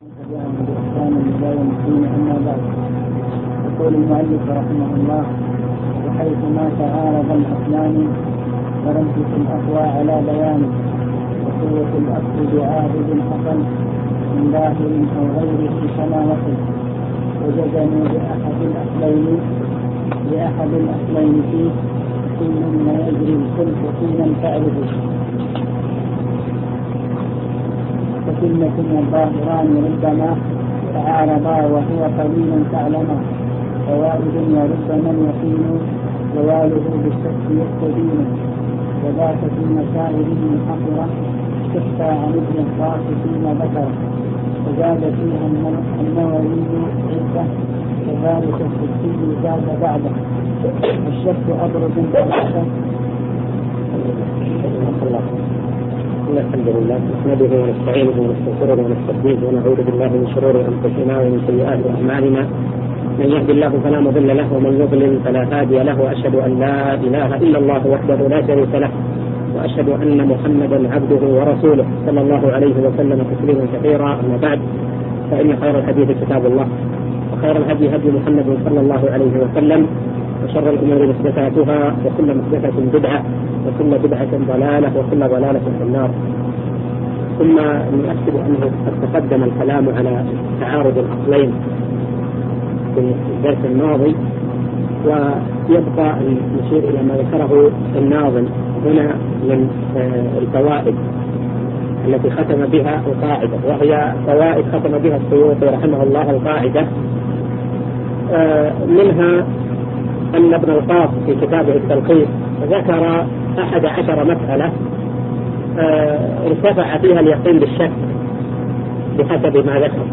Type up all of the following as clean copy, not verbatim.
أما بعد، يقول المؤلف رحمه الله: وحيث ما تعارض الأصلان ورمزة الأقوى على بيان وقوة الأصل بعابد حصل من ظاهر أو غيره كما وصل، وجزموا بأحد الأصلين فيه كل ما يجري الكل حينا تعرفه، فكلمة الظاهران ربما تعارضا وهو قليل تعلما، فوائد وربما اليقين زواله بالشك يستبين، وذاك في مسائل منحصرة تخفى عن ابن الخاص فيما ذكر، وزاد فيها النووي عدة، كذلك السدي زاد بعده، الشك أبرز ثلاثة. الحمد لله نحمده ونستعينه ونستغفره ونستهديه ونعوذ بالله من شرور انفسنا ومن سيئات اعمالنا، من يهد الله فلا مضل له ومن يضلل فلا هادي له، واشهد ان لا اله الا الله وحده لا شريك له، واشهد ان محمدا عبده ورسوله صلى الله عليه وسلم تسليما كثيرا. اما بعد، فان خير الحديث كتاب الله، وخير الهدي هدي محمد صلى الله عليه وسلم، وشر الامور محدثاتها، وكل محدثة بدعة، وكل بدعة ضلالة، وكل ضلالة في النار. ثم نؤكد أنه قد تقدم الكلام على تعارض الأصلين في الدرس الماضي، ويبقى أن نشير إلى ما ذكره الناظم هنا من الفوائد التي ختم بها القاعدة، وهي فوائد ختم بها السيوطي رحمه الله القاعدة. منها أن ابن القاص في كتابه التلخيص ذكر 11 مسألة ارتفع فيها اليقين بالشك بحسب ما ذكر،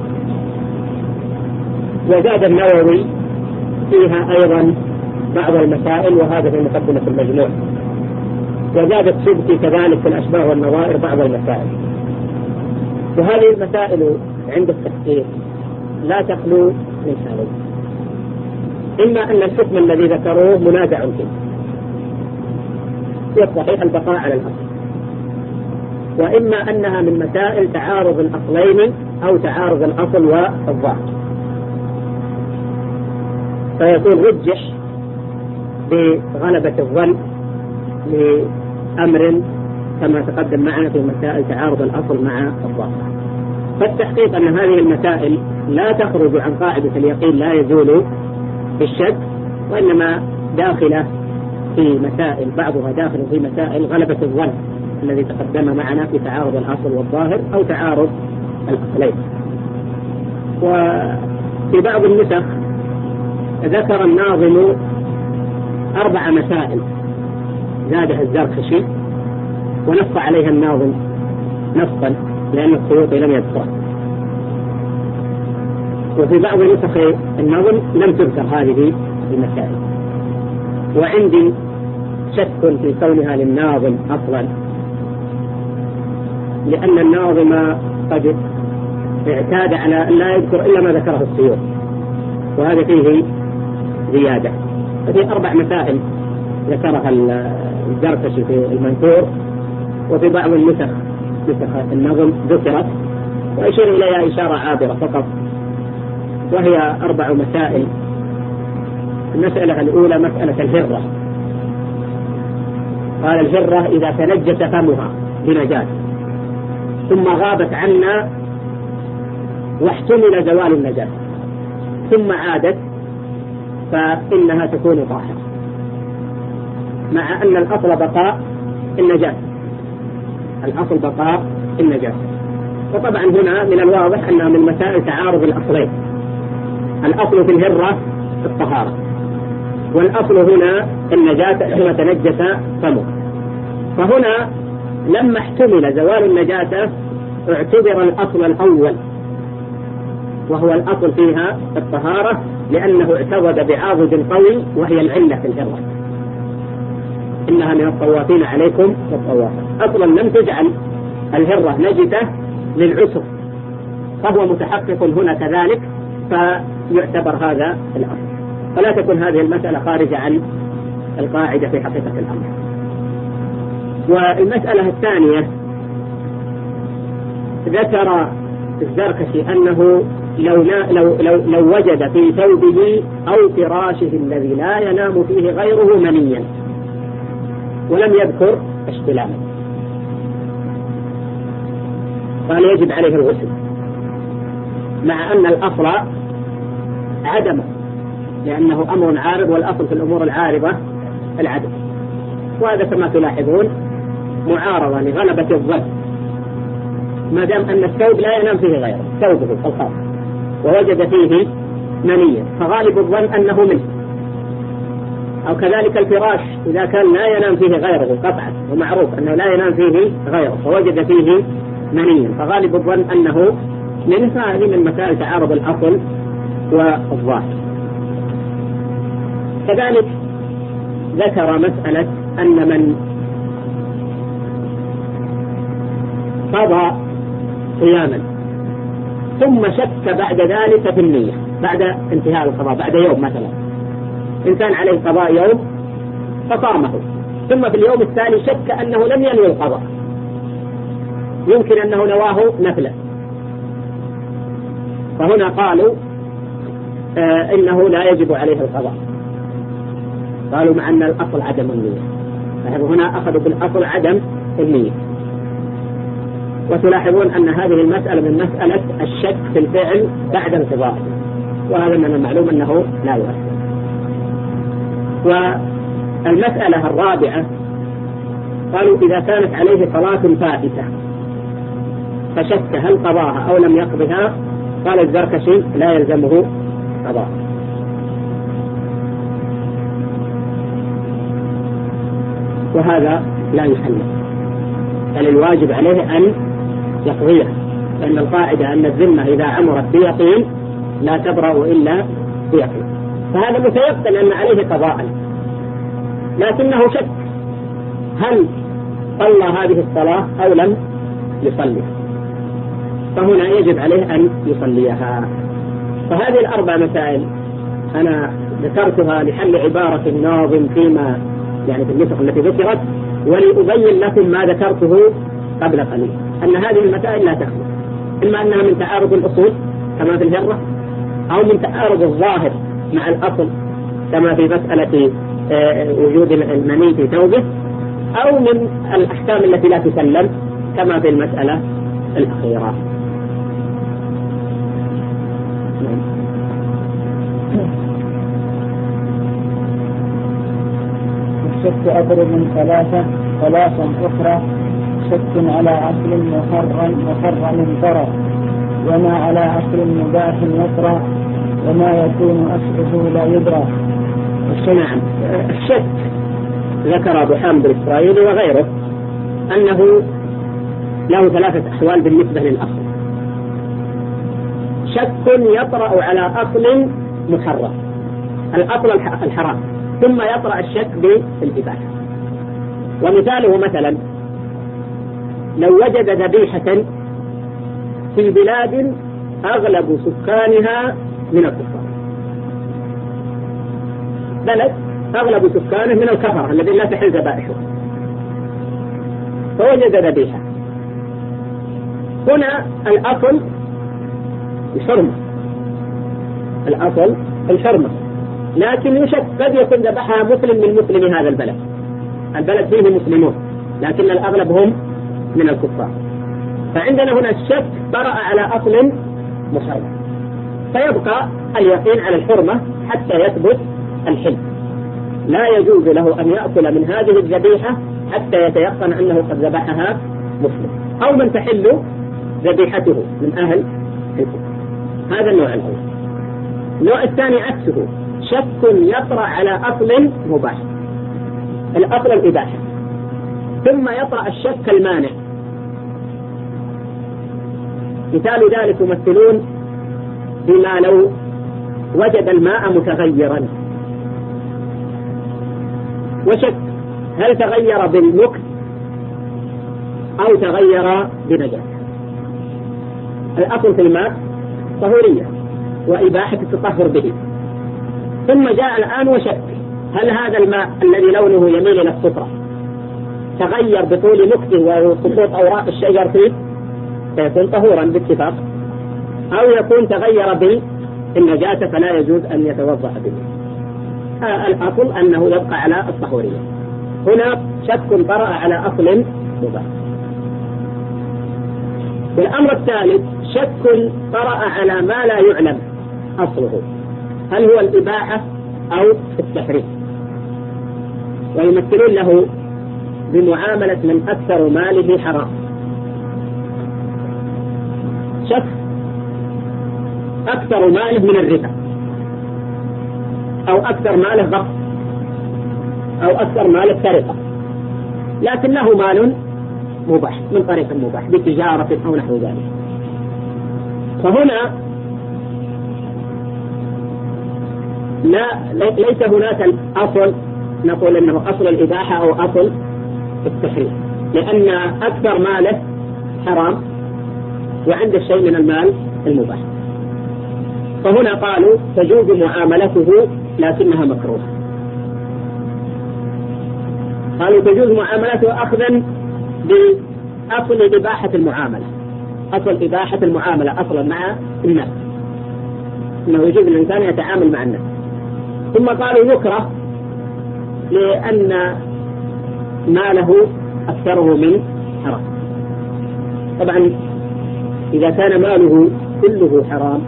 وزاد النووي فيها أيضا بعض المسائل، وهذا في مقدمة المجموع، وزاد السبكي كذلك في الأشباه والنظائر بعض المسائل. وهذه المسائل عند التفسير لا تخلو من حالين: إما أن الحكم الذي ذكروه منازع فيه، والصحيح البقاء على الأصل، وإما أنها من مسائل تعارض الأصلين أو تعارض الأصل والظاهر، فيكون رجح بغلبة الظن لأمر كما تقدم معنا في مسائل تعارض الأصل مع الظاهر. فالتحقيق أن هذه المسائل لا تخرج عن قاعدة اليقين لا يزول بالشك، وإنما داخلة في مسائل، بعضها داخل في مسائل غلبة الظن الذي تقدم معنا في تعارض الأصل والظاهر أو تعارض الأصلين. وفي بعض النسخ ذكر الناظم 4 مسائل زادها الزركشي ونص عليها الناظم نصا لأن السيوطي لم يذكره، وفي بعض نسخ النظم لم تذكر هذه المسائل. وعندي شك في كونها للناظم أصلا، لأن الناظم قد اعتاد على أن لا يذكر إلا ما ذكره السيوطي، وهذا فيه زيادة. ففي 4 مسائل ذكرها الزركشي في المنثور، وفي بعض النسخ النظم ذكرت، وأشير إليها إشارة عابرة فقط، وهي 4 مسائل. المسألة الأولى مسألة الهرة. قال: الهرة إذا تنجس فمها بنجاة ثم غابت عنا واحتمل زوال النجاة ثم عادت فإنها تكون طاهرة، مع أن الأصل بقاء النجاة، الأصل بقاء النجاة. وطبعا هنا من الواضح أنها من مسائل تعارض الأصلين، الأصل في الهرة الطهارة، والأصل هنا النجاة ثم تنجس فمه. فهنا لما احتمل زوال النجاسة اعتبر الأصل الأول وهو الأصل فيها الطهارة، لأنه اعتضد بعاضد قوي وهي العلة في الهرة، إنها من الطوافين عليكم والطوافات. أصلا لم تجعل الهرة نجسة للعسر، فهو متحقق هنا كذلك، فيعتبر هذا الأصل. فلا تكون هذه المسألة خارجة عن القاعدة في حقيقة الأمر. والمسألة الثانية ذكر الزركشي أنه لو وجد في ثوبه أو فراشه الذي لا ينام فيه غيره منيا ولم يذكر احتلاما قال يجب عليه الغسل، مع أن الأصل عدمه لأنه أمر عارض، والأصل في الأمور العارضة العدم، وهذا كما تلاحظون معارضة لغلبة الظن، ما دام أن الثوب لا ينام فيه غيره ثوبه الخاص ووجد فيه منيا فغالب الظن أنه منه، أو كذلك الفراش إذا كان لا ينام فيه غيره قطعا ومعروف أنه لا ينام فيه غيره فوجد فيه منيا فغالب الظن أنه منه، فهذه من مسائل تعارض الأصل والظاهر. كذلك ذكر مسألة أن من قضى صياما ثم شك بعد ذلك في النية بعد انتهاء القضاء بعد يوم مثلا، إن كان عليه قضاء يوم فصامه ثم في اليوم الثاني شك أنه لم ينوي القضاء، يمكن أنه نواه نفلا، فهنا قالوا إنه لا يجب عليه القضاء، قالوا مع أن الأصل عدم النية، فهنا أخذوا بالأصل عدم النية. وتلاحظون أن هذه المسألة من مسألة الشك في الفعل بعد انقضائه، وهذا من المعلوم أنه لا يؤثر. والمسألة الرابعة قالوا إذا كانت عليه صلاة فائتة فشك هل قضاها أو لم يقضها، قال الزركشي لا يلزمه قضاء. وهذا لا يحل، بل الواجب عليه أن يقضيها، لأن القاعدة أن الذمة إذا عمرت بيقين لا تبرأ إلا بيقين، فهذا متيقن أن عليه قضاء، لكنه شك هل صلى هذه الصلاة أو لم يصليها، فهنا يجب عليه أن يصليها. فهذه الأربع مسائل أنا ذكرتها لحل عبارة الناظم فيما يعني في النسخ التي ذكرت، ولأبين لكم ما ذكرته قبل قليل، أن هذه المسائل لا تخلو، إما أنها من تعارض الأصول كما في الهرة، أو من تعارض الظاهر مع الأصل كما في مسألة وجود المني في ثوبه، أو من الأحكام التي لا تسلم كما في المسألة الأخيرة. الشك أضرب من ثلاثا أخرى: شك على أصل محرم ضرر، وما على أصل مباح يطرى، وما يكون أصله لا يدرى. نعم، الشك ذكر أبو حامد الإسرائيلي وغيره أنه له ثلاثة أحوال بالنسبة للأصل. شك يطرأ على أصل محرم، الأصل الحرام، ثم يطرأ الشك بالإباحة. ومثاله مثلا لو وجد ذبيحة في بلاد أغلب سكانها من الكفار، بلد أغلب سكانه من الكفر الذين لا تحل ذبائحه، فوجد ذبيحة، هنا الأصل الحرمة، الأصل الحرمة، لكن يشك قد يكون ذبحها مسلم من مسلم هذا البلد فيه مسلمون لكن الأغلب هم من الكفار، فعندنا هنا الشك طرأ على أصل محرم، فيبقى اليقين على الحرمة حتى يثبت الحل، لا يجوز له أن يأكل من هذه الذبيحة حتى يتيقن أنه قد ذبحها مسلم أو من تحل ذبيحته من أهل الكفر. هذا النوع الأول. النوع الثاني عكسه، شك يطرأ على أصل مباح، الأصل الإباحة، ثم يطرأ الشك المانع. مثال ذلك يمثلون بما لو وجد الماء متغيرا وشك هل تغير بالمكث أو تغير بنجاسة. الأصل في الماء طهورية وإباحة التطهر به، ثم جاء الآن وشك هل هذا الماء الذي لونه يميل إلى الصفرة تغير بطول مكثه وسقوط أوراق الشجر فيه، فيكون طهورا باتفاق أو يكون تغير بالنجاسة فلا يجوز أن يتوضأ به. الأصل أنه يبقى على الطهورية. هنا شك طرأ على أصل مباح. والأمر الثالث شك طرأ على ما لا يعلم أصله، هل هو الإباحة أو التحريم، ويمثلون له بمعاملة من أكثر ماله حرام. شك أكثر ماله من الربا، أو أكثر ماله غصب، أو أكثر ماله سرقة، لكنه مال مباح من طريق مباح بتجارة أو نحو ذلك. فهنا ليس هناك الأصل نقول أنه أصل الإباحة أو أصل التحريم، لأن أكثر ماله حرام وعند الشيء من المال المباح. فهنا قالوا تجوز معاملته لكنها مكروهة. قالوا تجوز معاملته أخذا بأصل إباحة المعاملة، أصل إباحة المعاملة أصلا مع الناس، إنه يجوز الإنسان يتعامل مع الناس. ثم قالوا يكره لأن ماله أكثره من حرام. طبعا إذا كان ماله كله حرام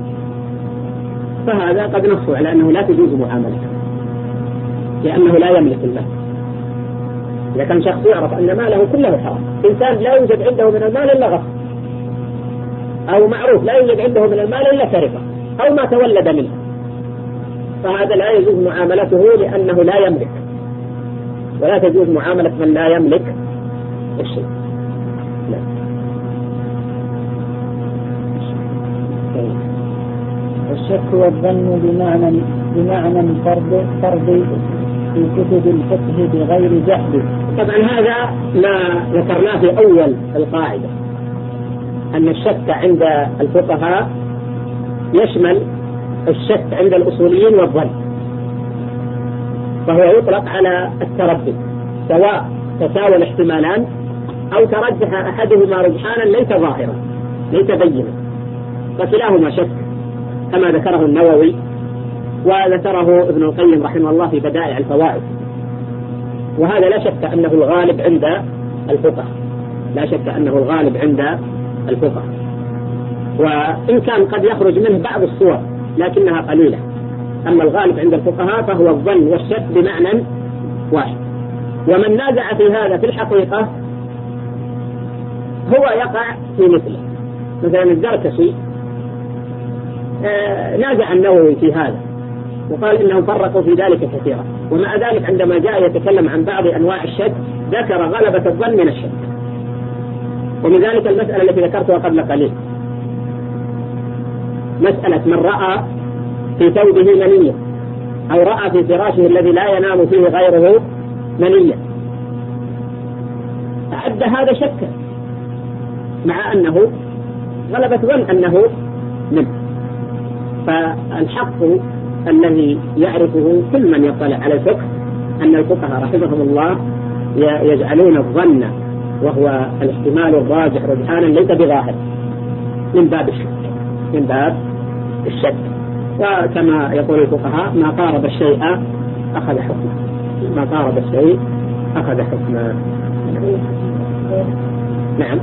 فهذا قد نص على أنه لا تجوز معاملته لأنه لا يملك المال. إذا كان شخص يعرف أن ماله كله حرام، إنسان لا يوجد عنده من المال إلا غصب، أو معروف لا يوجد عنده من المال إلا سرقة أو ما تولد منه، فهذا لا يجوز معاملته لأنه لا يملك، ولا تجوز معاملة من لا يملك الشيء. الشك والظن بمعنى فرض في كتب الفقه بغير جهل. طبعا هذا ما ذكرناه في أول القاعدة، أن الشك عند الفقهاء يشمل الشك عند الأصوليين والظن، فهو يطلق على التردد، سواء تساوى الاحتمالان أو ترجح أحدهما رجحانا ليس ظاهرا ليس بينا، فكلاهما شك كما ذكره النووي وذكره ابن القيم رحمه الله في بدائع الفوائد. وهذا لا شك أنه الغالب عند الفقهاء، لا شك أنه الغالب عند الفقهاء، وإن كان قد يخرج منه بعض الصور لكنها قليلة. أما الغالب عند الفقهاء فهو الظن والشك بمعنى واحد. ومن نازع في هذا في الحقيقة هو يقع في مثله. مثلا الزركشي نازع النووي في هذا وقال إنهم فرقوا في ذلك كثيرا، ومع ذلك عندما جاء يتكلم عن بعض أنواع الشك ذكر غلبة الظن من الشك. ومن ذلك المسألة التي ذكرتها قبل قليل، مسألة من رأى في ثوبه منية أو رأى في فراشه الذي لا ينام فيه غيره منية، أعد هذا شكا مع أنه غلبة ظن أنه منه. فالحق الذي يعرفه كل من يطلع على الفقه أن الفقهاء رحمهم الله يجعلون الظن وهو الاحتمال الراجح رجحانا ليس بظاهر من باب الشك، من باب الشك. وكما يقول الفقهاء ما قارب الشيء أخذ حكمه، ما قارب الشيء أخذ حكمه. نعم،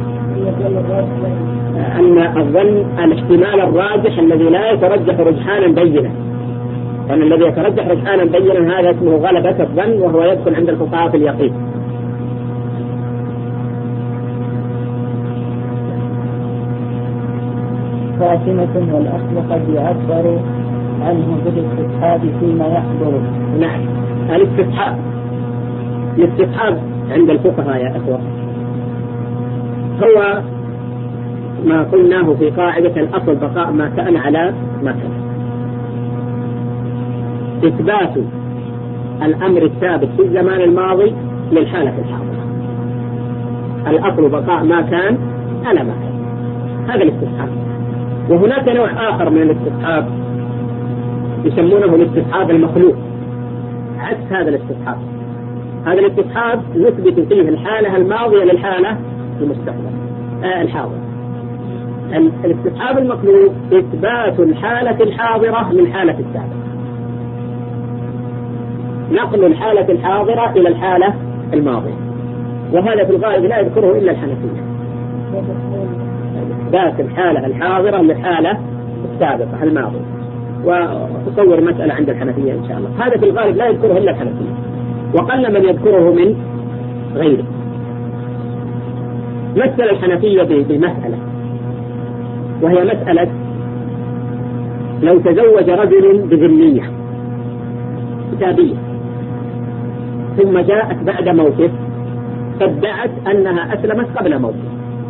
أن الظن الاحتمال الراجح الذي لا يترجح رجحانا بينا، لأن الذي يترجح رجحانا بينا هذا اسمه غلبة الظن، وهو يدخل عند الفقهاء في اليقين. خاتمة والأصل قد يعبر عنه بالاستصحاب فيما يحضر. نعم، الاستصحاب عند الفقهاء يا أخوة هو ما قلناه في قاعدة الأصل بقاء ما كان على ما كان، إثبات الأمر الثابت في الزمان الماضي للحالة الحاضرة. الأصل بقاء ما كان على ما كان، هذا الاستصحاب. وهناك نوع آخر من الاستصحاب يسمونه الاستصحاب المخلوق، عكس هذا الاستصحاب. هذا الاستصحاب يثبت فيه الحالة الماضية للحالة المستقبل الحاضر. الاستصحاب المطلوب إثبات الحالة الحاضرة للحالة السابقة، نقل الحالة الحاضرة إلى الحالة الماضية، وهذا في الغالب لا يذكره إلا الحنفية، إثبات الحالة الحاضرة للحالة السابقة الماضية، وتصور مسألة عند الحنفية إن شاء الله. هذا في الغالب لا يذكره إلا الحنفية، وقل من يذكره من غيره. مثل الحنفية بمسألة، وهي مسألة لو تزوج رجل بذمية كتابية ثم جاءت بعد موته فادعت أنها أسلمت قبل موته،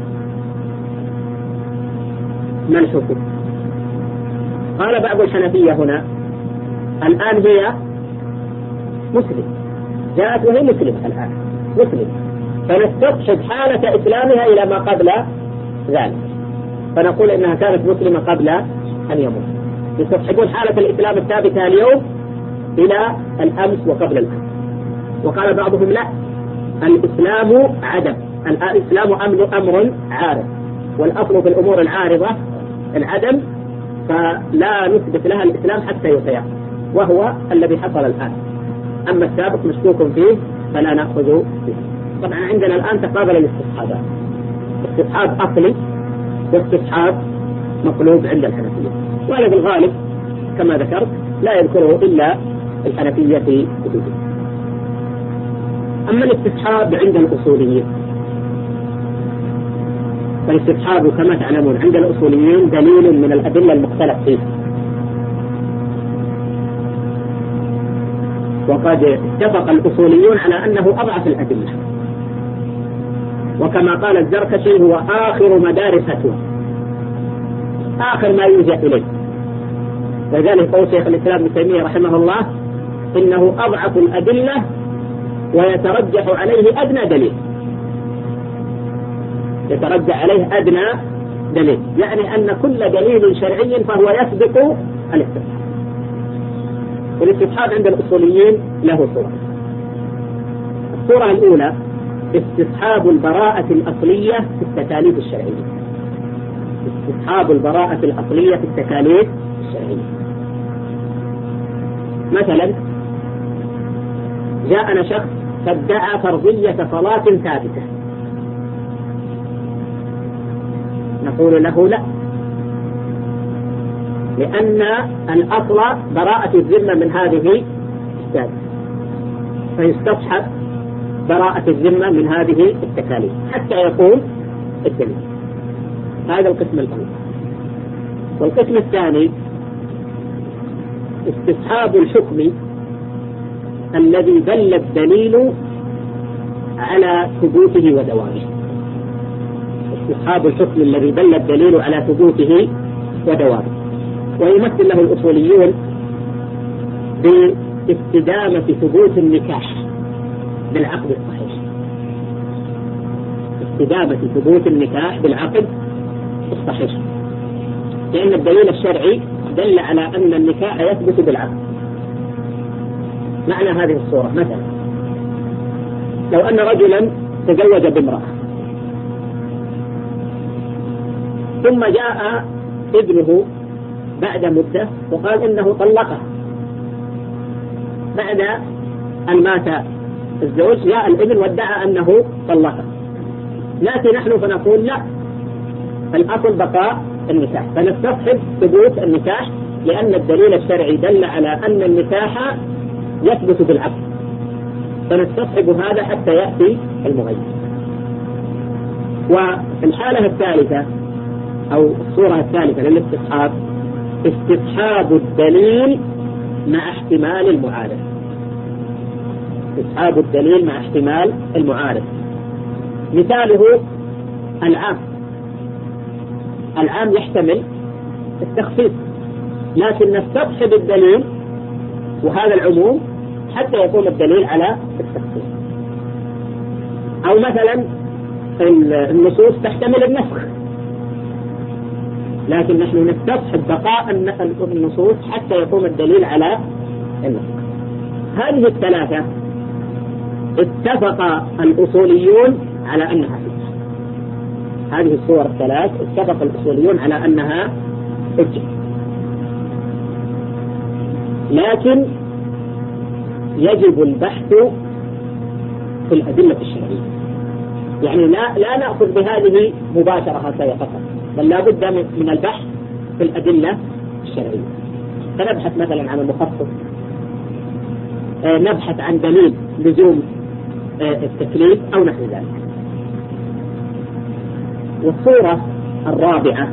ما الحكم؟ قال بعض الحنفية هنا الآن هي مسلم، جاءت وهي مسلمة الآن مسلم، فنستصحب حالة إسلامها إلى ما قبل ذلك، فنقول إنها كانت مسلمة قبل أن يموت. يستصحبون حالة الإسلام الثابتة اليوم إلى الأمس وقبل الأمس. وقال بعضهم لا، الإسلام عدم، الإسلام أمر عارض، والأصل في الأمور العارضة العدم، فلا نثبت لها الإسلام حتى يتيقن، وهو الذي حصل الآن. أما السابق مشكوك فيه فلا نأخذ فيه. طبعا عندنا الآن تقابل الاستصحابات، استصحاب أصلي واستصحاب مطلوب عند الحنفية، وهذا في الغالب كما ذكرت لا يذكره إلا الحنفية في كتبه. أما الاستصحاب عند الأصوليين، فالاستصحاب كما تعلمون عند الأصوليين دليل من الأدلة المختلف فيه، وقد اتفق الأصوليون على أنه أضعف الأدلة، وكما قال الزركشي هو آخر مدارس فتوى، آخر ما يلجأ إليه. وذلك قول شيخ الإسلام ابن تيمية رحمه الله إنه أضعف الأدلة ويترجح عليه أدنى دليل، يترجح عليه أدنى دليل، يعني أن كل دليل شرعي فهو يسبق الاستصحاب. والاستصحاب عند الأصوليين له صورة. الصورة الأولى استصحاب البراءة الأصلية في التكاليف الشرعية، استصحاب البراءة الأصلية في التكاليف الشرعية. مثلا جاءنا شخص فادعى فرضية صلاة ثابتة، نقول له لا، لأن الأصل براءة الذمة من هذه الثابتة، فيستصحب براءة الذمة من هذه التكاليف حتى يقوم الدليل. هذا القسم الأول. والقسم الثاني استصحاب الحكم الذي دل الدليل على ثبوته ودوامه، استصحاب الحكم الذي دل الدليل على ثبوته ودوامه، ويمثل له الأصوليون باستدامة ثبوت النكاح بالعقد الصحيح، استدامة ثبوت النكاح بالعقد الصحيح، لأن الدليل الشرعي دل على أن النكاح يثبت بالعقد. معنى هذه الصورة مثلا لو أن رجلا تزوج بامرأة ثم جاء ابنه بعد مدة وقال إنه طلقها، بعد أن مات الزوج جاء الابن وادعى أنه طلقها، نأتي نحن فنقول لا، الأصل بقاء النكاح، فنستصحب ثبوت النكاح لأن الدليل الشرعي دل على أن النكاح يثبت بالعقد، فنستصحب هذا حتى يأتي المغير. والحالة الثالثة أو الصورة الثالثة للاستصحاب استصحاب الدليل مع احتمال المعارض، استصحاب الدليل مع احتمال المعارض. مثاله العام يحتمل التخصيص، لكن نستصحب الدليل وهذا العموم حتى يقوم الدليل على التخصيص. أو مثلا النصوص تحتمل النسخ، لكن نحن نستصحب بقاء النصوص حتى يقوم الدليل على النسخ. هذه الثلاثة اتفق الأصوليون على أنها حجة، هذه الصور الثلاث اتفق الأصوليون على أنها حجة، لكن يجب البحث في الأدلة الشرعية. يعني لا نأخذ بهذه مباشرة هكذا فقط، بل لا بد من البحث في الأدلة الشرعية. فنبحث مثلا عن المخصص، نبحث عن دليل لزوم التكليف أو نحو ذلك. والصورة الرابعة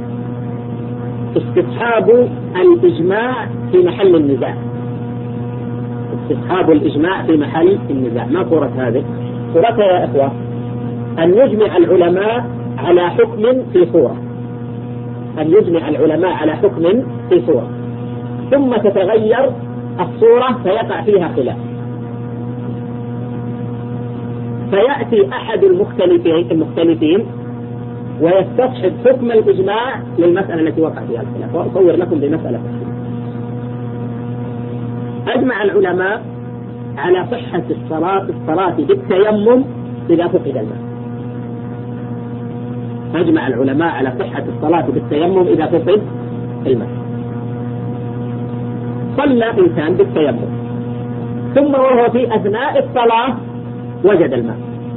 استصحاب الإجماع في محل النزاع. استصحاب الإجماع في محل النزاع. ما صورة هذه؟ صورتها يا إخوة أن يجمع العلماء على حكم في صورة، أن يجمع العلماء على حكم في صورة، ثم تتغير الصورة فيقع فيها خلاف، فيأتي أحد المختلفين ويستصحب حكم الإجماع للمسألة التي وقع فيها الخلاف. وأصور لكم بمسألة أجمع العلماء على صحة الصلاة بالتيمم إذا فقد الماء. أجمع العلماء على صحة الصلاة بالتيمم إذا فقد الماء. صلى إنسان بالتيمم ثم وهو في أثناء الصلاة وجد الماء،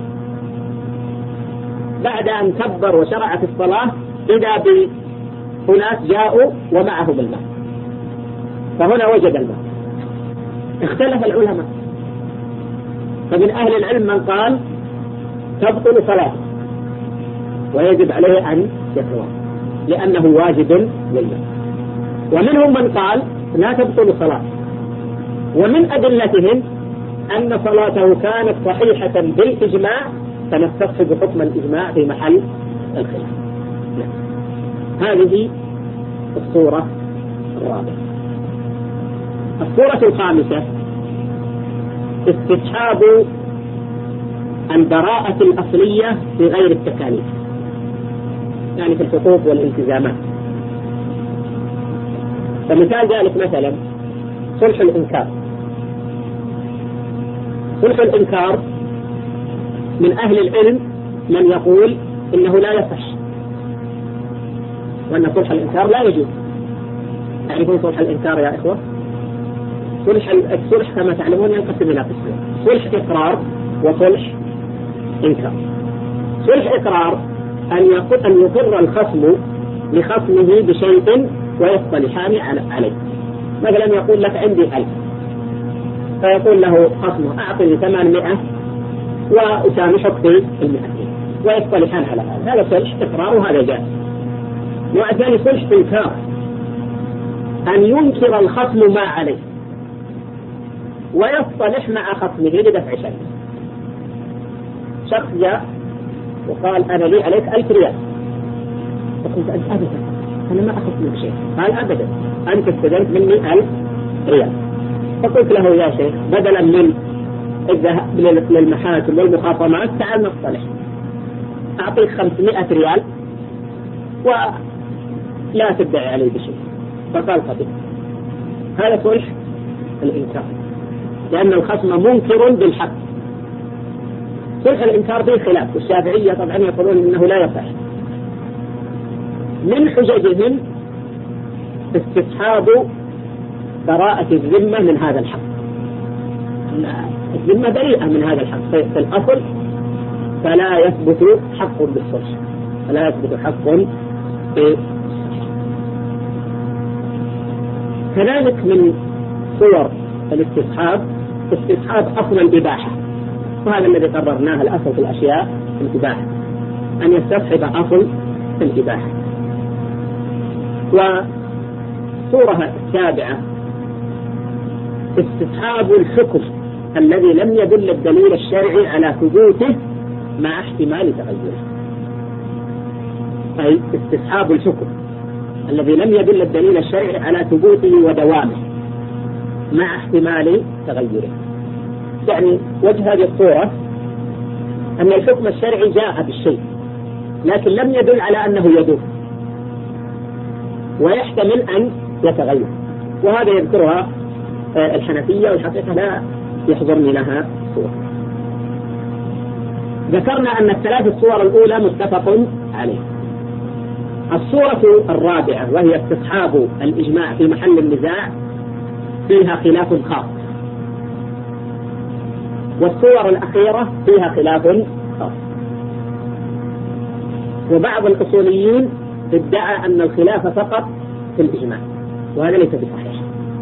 بعد أن كبر وشرع في الصلاة إذا بأناس جاءوا ومعهم الماء، فهنا وجد الماء. اختلف العلماء، فمن أهل العلم من قال تبطل صلاته ويجب عليه أن يتوضأ لأنه واجب لله، ومنهم من قال لا تبطل صلاته، ومن أدلتهم أن صلاته كانت صحيحة بالإجماع فنستصحب حكم الإجماع في محل الخلاف. هذه الصورة الرابعة. الصورة الخامسة استصحاب البراءة الأصلية في غير التكاليف، يعني في الحقوق والالتزامات. فمثال ذلك مثلا صلح الإنكار. صلح الإنكار من أهل العلم من يقول إنه لا يصح، وأن صلح الإنكار لا يجوز. تعرفون صلح الإنكار يا إخوة؟ الصلح كما تعلمون ينقسم إلى قسمين: صلح إقرار وصلح إنكار. صلح إقرار أن يقر الخصم لخصمه بشيء ويصطلحان عليه. مثلا يقول لك عندي 1000، فيقول له خصمه أعطني 800 وأسامحك في 200، ويصطلحان على هذا صلح إقرار وهذا جائز. نوع ثاني صلح إنكار، أن ينكر الخصم ما عليه ويصطلح مع خصمه لدفع شيء. شخص جاء وقال أنا لي عليك 1000 ريال، فقلت أنت أبدا أنا ما أخذت منك شيء. قال أبدا أنت استلمت مني 1000 ريال. فقلت له يا شيخ بدلا من الذهاب للمحاكم والمخاصمات تعال نصطلح، أعطيك 500 ريال ولا تدعي علي بشيء. فقال قبل. هذا صلح الإنكار، لأن الخصم منكر بالحق. صلح الإنكار فيه خلاف، والشافعية طبعا يقولون إنه لا يصح. من حججهم استصحاب براءة الذمة من هذا الحق. الذمة بريئة من هذا الحق في الأصل، فلا يثبت حق بالصلح، فلا يثبت حق بالصلح. كذلك من صور الاستصحاب استصحاب أصل الإباحة، وهذا الذي قررناه. الأصل في الأشياء في الإباحة، أن يستصحب أصل في الإباحة. وصورة السابعة استصحاب الحكم الذي لم يدل الدليل الشرعي على ثبوته مع احتمال تغيره. أي استصحاب الحكم الذي لم يدل الدليل الشرعي على ثبوته ودوامه مع احتمال تغيره. يعني وجه هذه الصورة أن الحكم الشرعي جاء بالشيء لكن لم يدل على أنه يدوم ويحتمل أن يتغير، وهذا يذكرها الحنفية، والحقيقة لا يحضرني لها صورة. ذكرنا أن الثلاث الصور الأولى متفق عليه. الصورة الرابعة وهي استصحاب الإجماع في محل النزاع فيها خلاف خاص، والصور الأخيرة فيها خلاف خاص. وبعض الأصوليين ادعى أن الخلاف فقط في الإجماع، وهذا ليس بصحيح،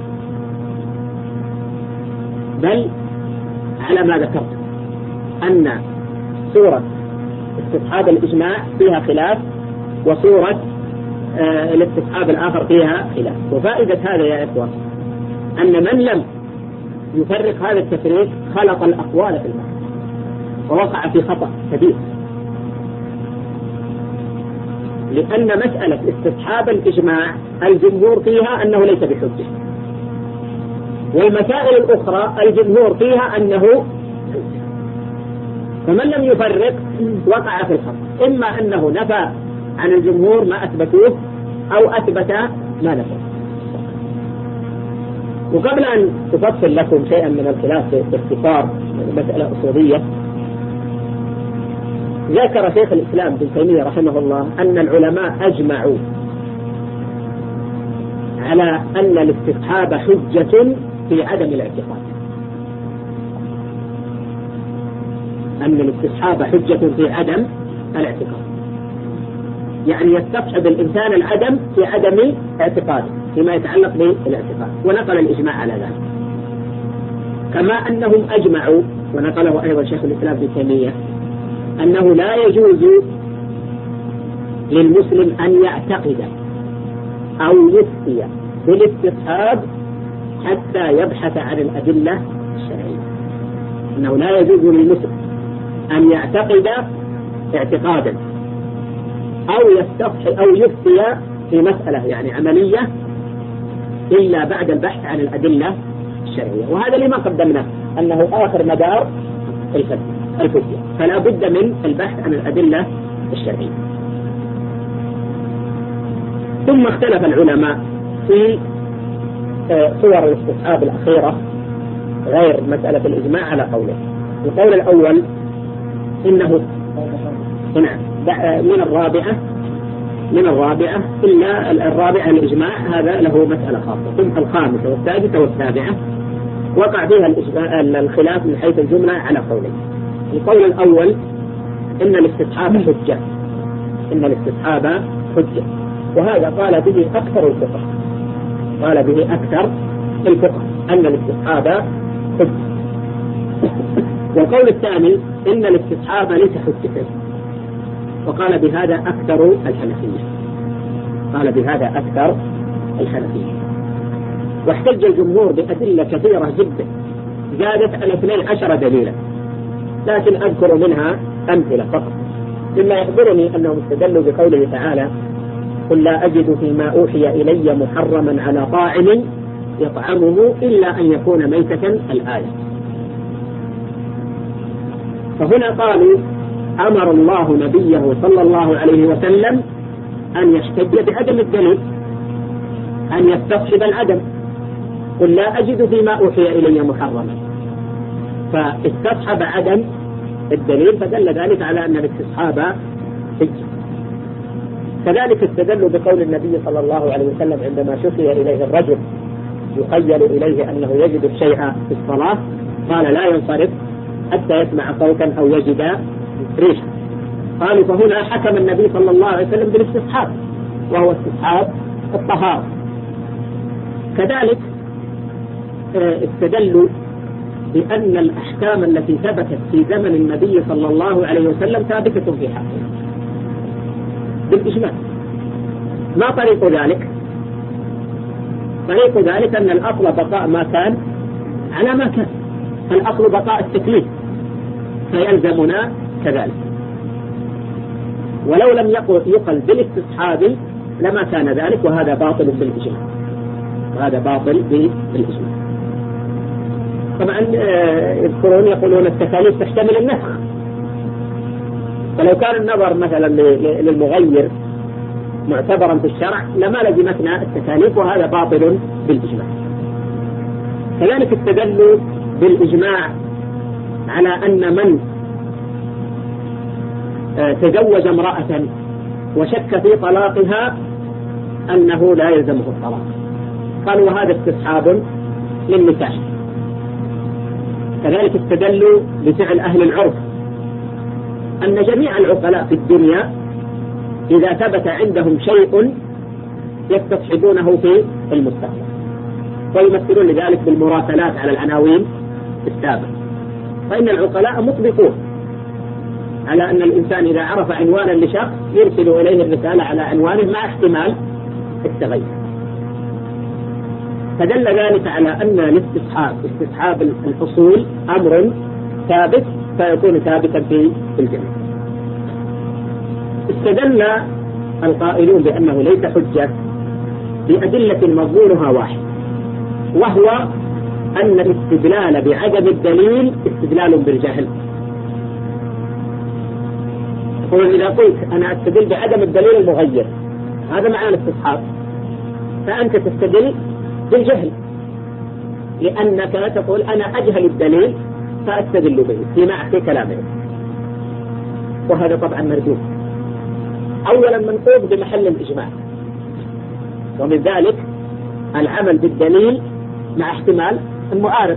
بل على ما ذكرت أن صورة استصحاب الإجماع فيها خلاف، وصورة الاستصحاب الآخر فيها خلاف. وفائدة هذا يا إخوة أن من لم يفرق هذا التفريق خلط الأقوال في المعنى ووقع في خطأ كبير، لأن مسألة استصحاب الإجماع الجمهور فيها أنه ليس بحجة، والمسائل الأخرى الجمهور فيها أنه حجة. فمن لم يفرق وقع في الخطأ، إما أنه نفى عن الجمهور ما أثبتوه أو أثبت ما نفى. وقبل أن أفصل لكم شيئا من الخلاف باختصار مسألة أصولية، ذكر شيخ الإسلام ابن تيمية رحمه الله أن العلماء أجمعوا على أن الاستصحاب حجة في عدم الاعتقاد، أن الاستصحاب حجة في عدم الاعتقاد، يعني يستصحب الإنسان العدم في عدم اعتقاده فيما يتعلق بالاعتقاد، ونقل الإجماع على ذلك. كما أنهم أجمعوا، ونقله أيضا شيخ الإسلام ابن تيمية، أنه لا يجوز للمسلم أن يعتقد أو يفتي بالاستصحاب حتى يبحث عن الأدلة الشرعية. أنه لا يجوز للمسلم أن يعتقد اعتقادا أو يفتي في مسألة يعني عملية إلا بعد البحث عن الأدلة الشرعية. وهذا لما قدمنا أنه آخر مدار الفتية، فلا بد من البحث عن الأدلة الشرعية. ثم اختلف العلماء في صور الاستصحاب الأخيرة غير مسألة الإجماع على قوله. القول الأول إنه من الرابعة إلا الرابعة الإجماع، هذا له مسألة خاصة. ثم الخامسة والسادسة والسابعة وقع فيها الخلاف من حيث الجملة على قولين. القول الأول إن الاستصحاب حجة، وهذا قال به أكثر الفقهاء أن الاستصحاب حجة. والقول الثاني إن الاستصحاب ليس حجة، وقال بهذا أكثر الحنفية. واحتج الجمهور بأدلة كثيرة جدا زادت على 12 دليلا، لكن أذكر منها أمثلة فقط. مما يخبرني أنهم استدلوا بقوله تعالى: قل لا أجد فيما أوحي إلي محرما على طاعم يطعمه إلا أن يكون ميتة الآية. فهنا قالوا أمر الله نبيه صلى الله عليه وسلم أن يحتج بعدم الدليل، أن يستصحب العدم. قل لا أجد فيما أوحي إلي محرما، فاستصحب عدم الدليل، فدل ذلك على أن الاستصحاب حجة. كذلك استدلوا بقول النبي صلى الله عليه وسلم عندما شفي إليه الرجل يخيل إليه أنه يجد الشيء في الصلاة، قال لا ينصرف حتى يسمع صوتا أو يجد ريحا. قالوا فهنا حكم النبي صلى الله عليه وسلم بالاستصحاب، وهو استصحاب الطهارة. كذلك استدلوا بأن الأحكام التي ثبتت في زمن النبي صلى الله عليه وسلم ثابتة في حقه بالإجماع. ما طريق ذلك؟ طريق ذلك أن الأصل بقاء ما كان على ما كان، فالأصل بقاء التكليف، فيلزمنا كذلك. ولو لم يقل بالاستصحاب لما كان ذلك، وهذا باطل بالإجماع. طبعا يذكرون يقولون التكاليف تحتمل النسخ، فلو كان النظر مثلا للمغير معتبرا في الشرع لما لزمتنا التكاليف، وهذا باطل بالإجماع. كذلك استدلوا بالإجماع على أن من تزوج امرأة وشك في طلاقها أنه لا يلزمه الطلاق، قالوا وهذا استصحاب للنكاح. كذلك استدلوا بفعل أهل العرف أن جميع العقلاء في الدنيا إذا ثبت عندهم شيء يستصحبونه في المستقبل، ويمثلون لذلك بالمراسلات على العناوين السابقة. فإن العقلاء مطبقون على أن الإنسان إذا عرف عنوانا لشخص يرسل إليه الرسالة على عنوانه مع احتمال التغير. فدل ذلك على أن استصحاب الحصول أمر ثابت فيكون ثابتا في الجميع. استدل القائلون بأنه ليس حجة بأدلة مضمونها واحد، وهو أن الاستدلال بعدم الدليل استدلال بالجهل. إذا قلت أنا أستدل بعدم الدليل المغير هذا معنى الاستصحاب، فأنت تستدل بالجهل، لأنك تقول أنا أجهل الدليل فأستدل به في كلامه، وهذا طبعا مردود. أولا منقوض بمحل الإجماع، ومن ذلك العمل بالدليل مع احتمال المعارض،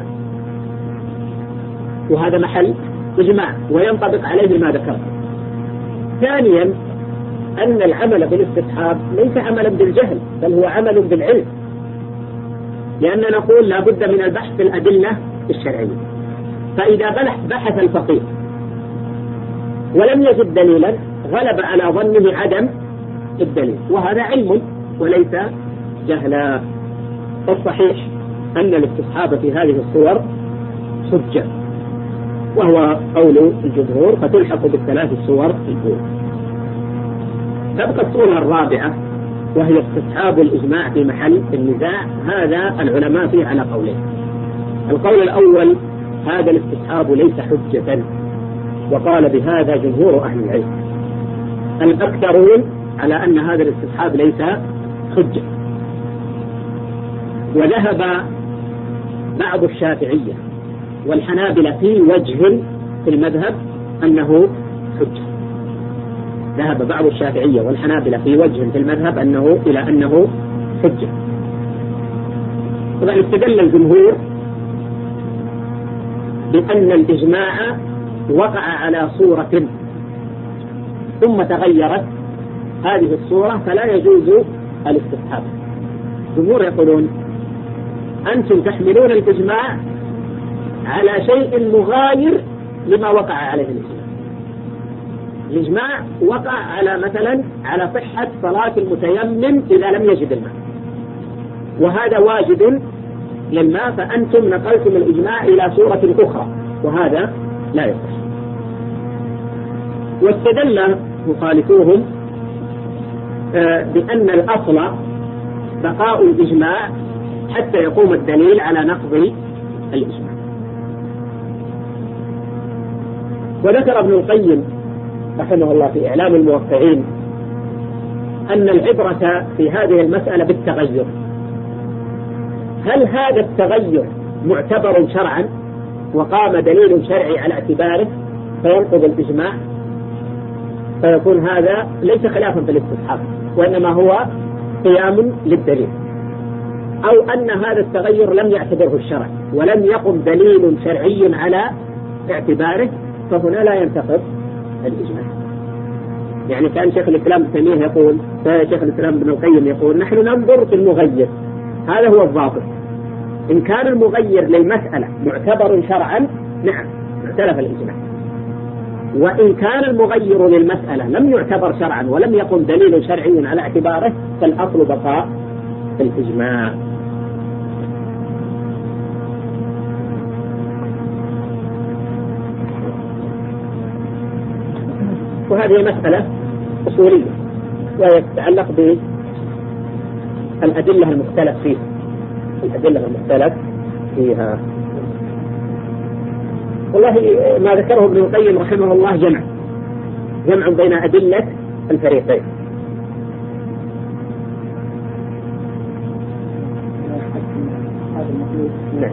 وهذا محل إجماع وينطبق عليه ما ذكرت. ثانيا أن العمل بالاستصحاب ليس عملا بالجهل بل هو عمل بالعلم، لأننا نقول لا بد من البحث في الأدلة الشرعية. فإذا بحث الفقيه ولم يجد دليلا غلب على ظنه عدم الدليل، وهذا علم وليس جهلا. فالصحيح أن الاستصحاب في هذه الصور حجة، وهو قول الجمهور، فتلحق بالثلاث الصور الأولى. تبقى الصورة الرابعة وهي استصحاب الإجماع في محل النزاع. هذا العلماء فيه على قولين. القول الأول هذا الاستصحاب ليس حجة، وقال بهذا جمهور أهل العلم. الأكثرون على أن هذا الاستصحاب ليس حجة، وذهب بعض الشافعية والحنابلة في وجه في المذهب أنه حجة. ذهب بعض الشافعية والحنابلة في وجه في المذهب إلى أنه حجة. طبعا استدل الجمهور بأن الإجماع وقع على صورة ثم تغيرت هذه الصورة فلا يجوز الاستصحاب. الجمهور يقولون أنتم تحملون الإجماع على شيء مغاير لما وقع عليه الإجماع. الإجماع وقع على مثلا على صحة صلاة المتيمم إذا لم يجد الماء، وهذا واجد للماء، فأنتم نقلتم الإجماع إلى صورة أخرى، وهذا لا يصح. واستدل مخالفوهم بأن الأصل بقاء الإجماع حتى يقوم الدليل على نقض الإجماع. وذكر ابن القيم رحمه الله في إعلام الموقعين أن العبرة في هذه المسألة بالتغير. هل هذا التغير معتبر شرعا وقام دليل شرعي على اعتباره فينقض الإجماع، فيكون هذا ليس خلافا في الاستصحاب وإنما هو قيام للدليل، أو أن هذا التغير لم يعتبره الشرع ولم يقم دليل شرعي على اعتباره، فهنا لا ينتقض الإجماع. يعني كان شيخ الإسلام ابن تيمية يقول، شيخ الإسلام ابن القيم يقول نحن ننظر في المغير، هذا هو الضابط. إن كان المغير للمسألة معتبر شرعا نعم اختلف الإجماع، وإن كان المغير للمسألة لم يعتبر شرعا ولم يقم دليل شرعي على اعتباره فالأصل بقاء الإجماع. وهذه مسألة أصولية وهي تتعلق بالأدلة المختلف فيها. الأدلة المختلف فيها والله ما ذكره ابن القيم رحمه الله جمع بين أدلة الفريقين. نعم.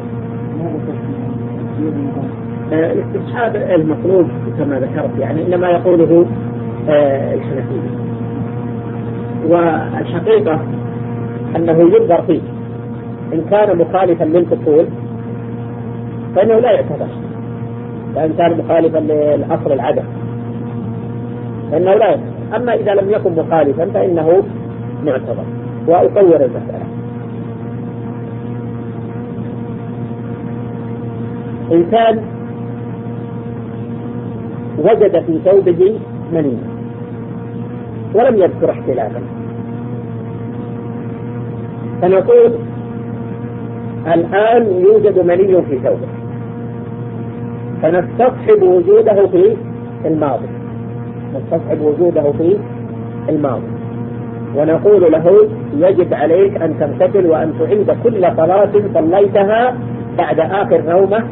الاستصحاب المطلوب كما ذكرت يعني إنما يقوله الحنفية، والحقيقة أنه ينظر فيه، إن كان مخالفا للأصول فإنه لا يعتبر، وإن كان مخالفا للأصل العدم فإنه لا يعتبر. أما إذا لم يكن مخالفا فإنه معتبر. وأطور المسألة، إنسان وجد في ثوبه مني ولم يذكر احتلافا، فنقول الآن يوجد مني في ثوبه، فنستصحب وجوده في الماضي، نستصحب وجوده في الماضي، ونقول له يجب عليك أن تغتسل وأن تعيد كل صلاة صليتها بعد آخر نومة.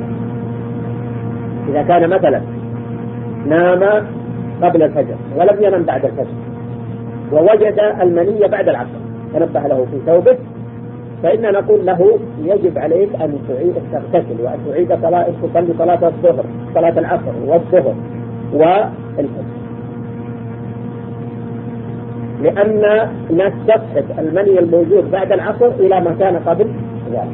إذا كان مثلا نام قبل الفجر ولم ينم بعد الفجر ووجد المني بعد العصر تنبه له في ثوبه، فإن نقول له يجب عليك أن تغتسل وأن تعيد تصلي صلاة الظهر، صلاة العصر والظهر والفجر، لأن نستصحب المني الموجود بعد العصر إلى ما كان قبل ذلك.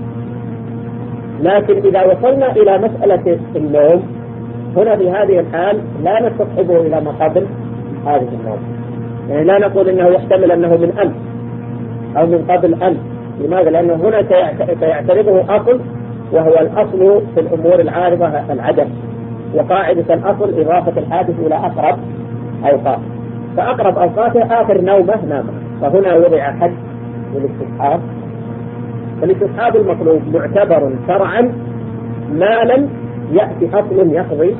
لكن إذا وصلنا إلى مسألة النوم هنا في هذه الحال لا نستصحبه إلى ما قبل هذه النوم، يعني لا نقول إنه يحتمل أنه من أمس أو من قبل أمس. لماذا؟ لأنه هنا سيعترضه أصل، وهو الأصل في الأمور العارضة العدم، وقاعدة الأصل إضافة الحادث إلى أقرب أوقات، فأقرب أوقاته آخر نومة نامه، فهنا وضع حد للاستصحاب. فالاستصحاب المطلوب معتبر شرعا ما لم يأتي أصل يقضي.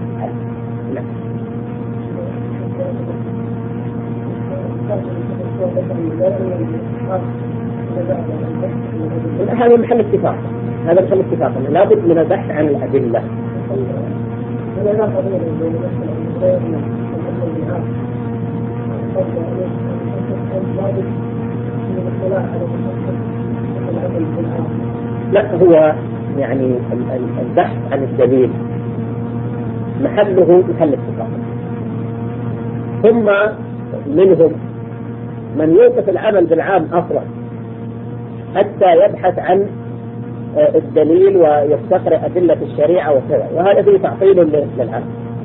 هذا محل اتفاق، هذا محل اتفاق، لابد من البحث عن الأدلة. لا، هو يعني البحث عن الدليل محله محل اتفاق. ثم منهم من يوقف العمل بالعام أصلا حتى يبحث عن الدليل ويستقرأ أدلة الشريعة وكذا، وهذا فيه تعطيل للعمل.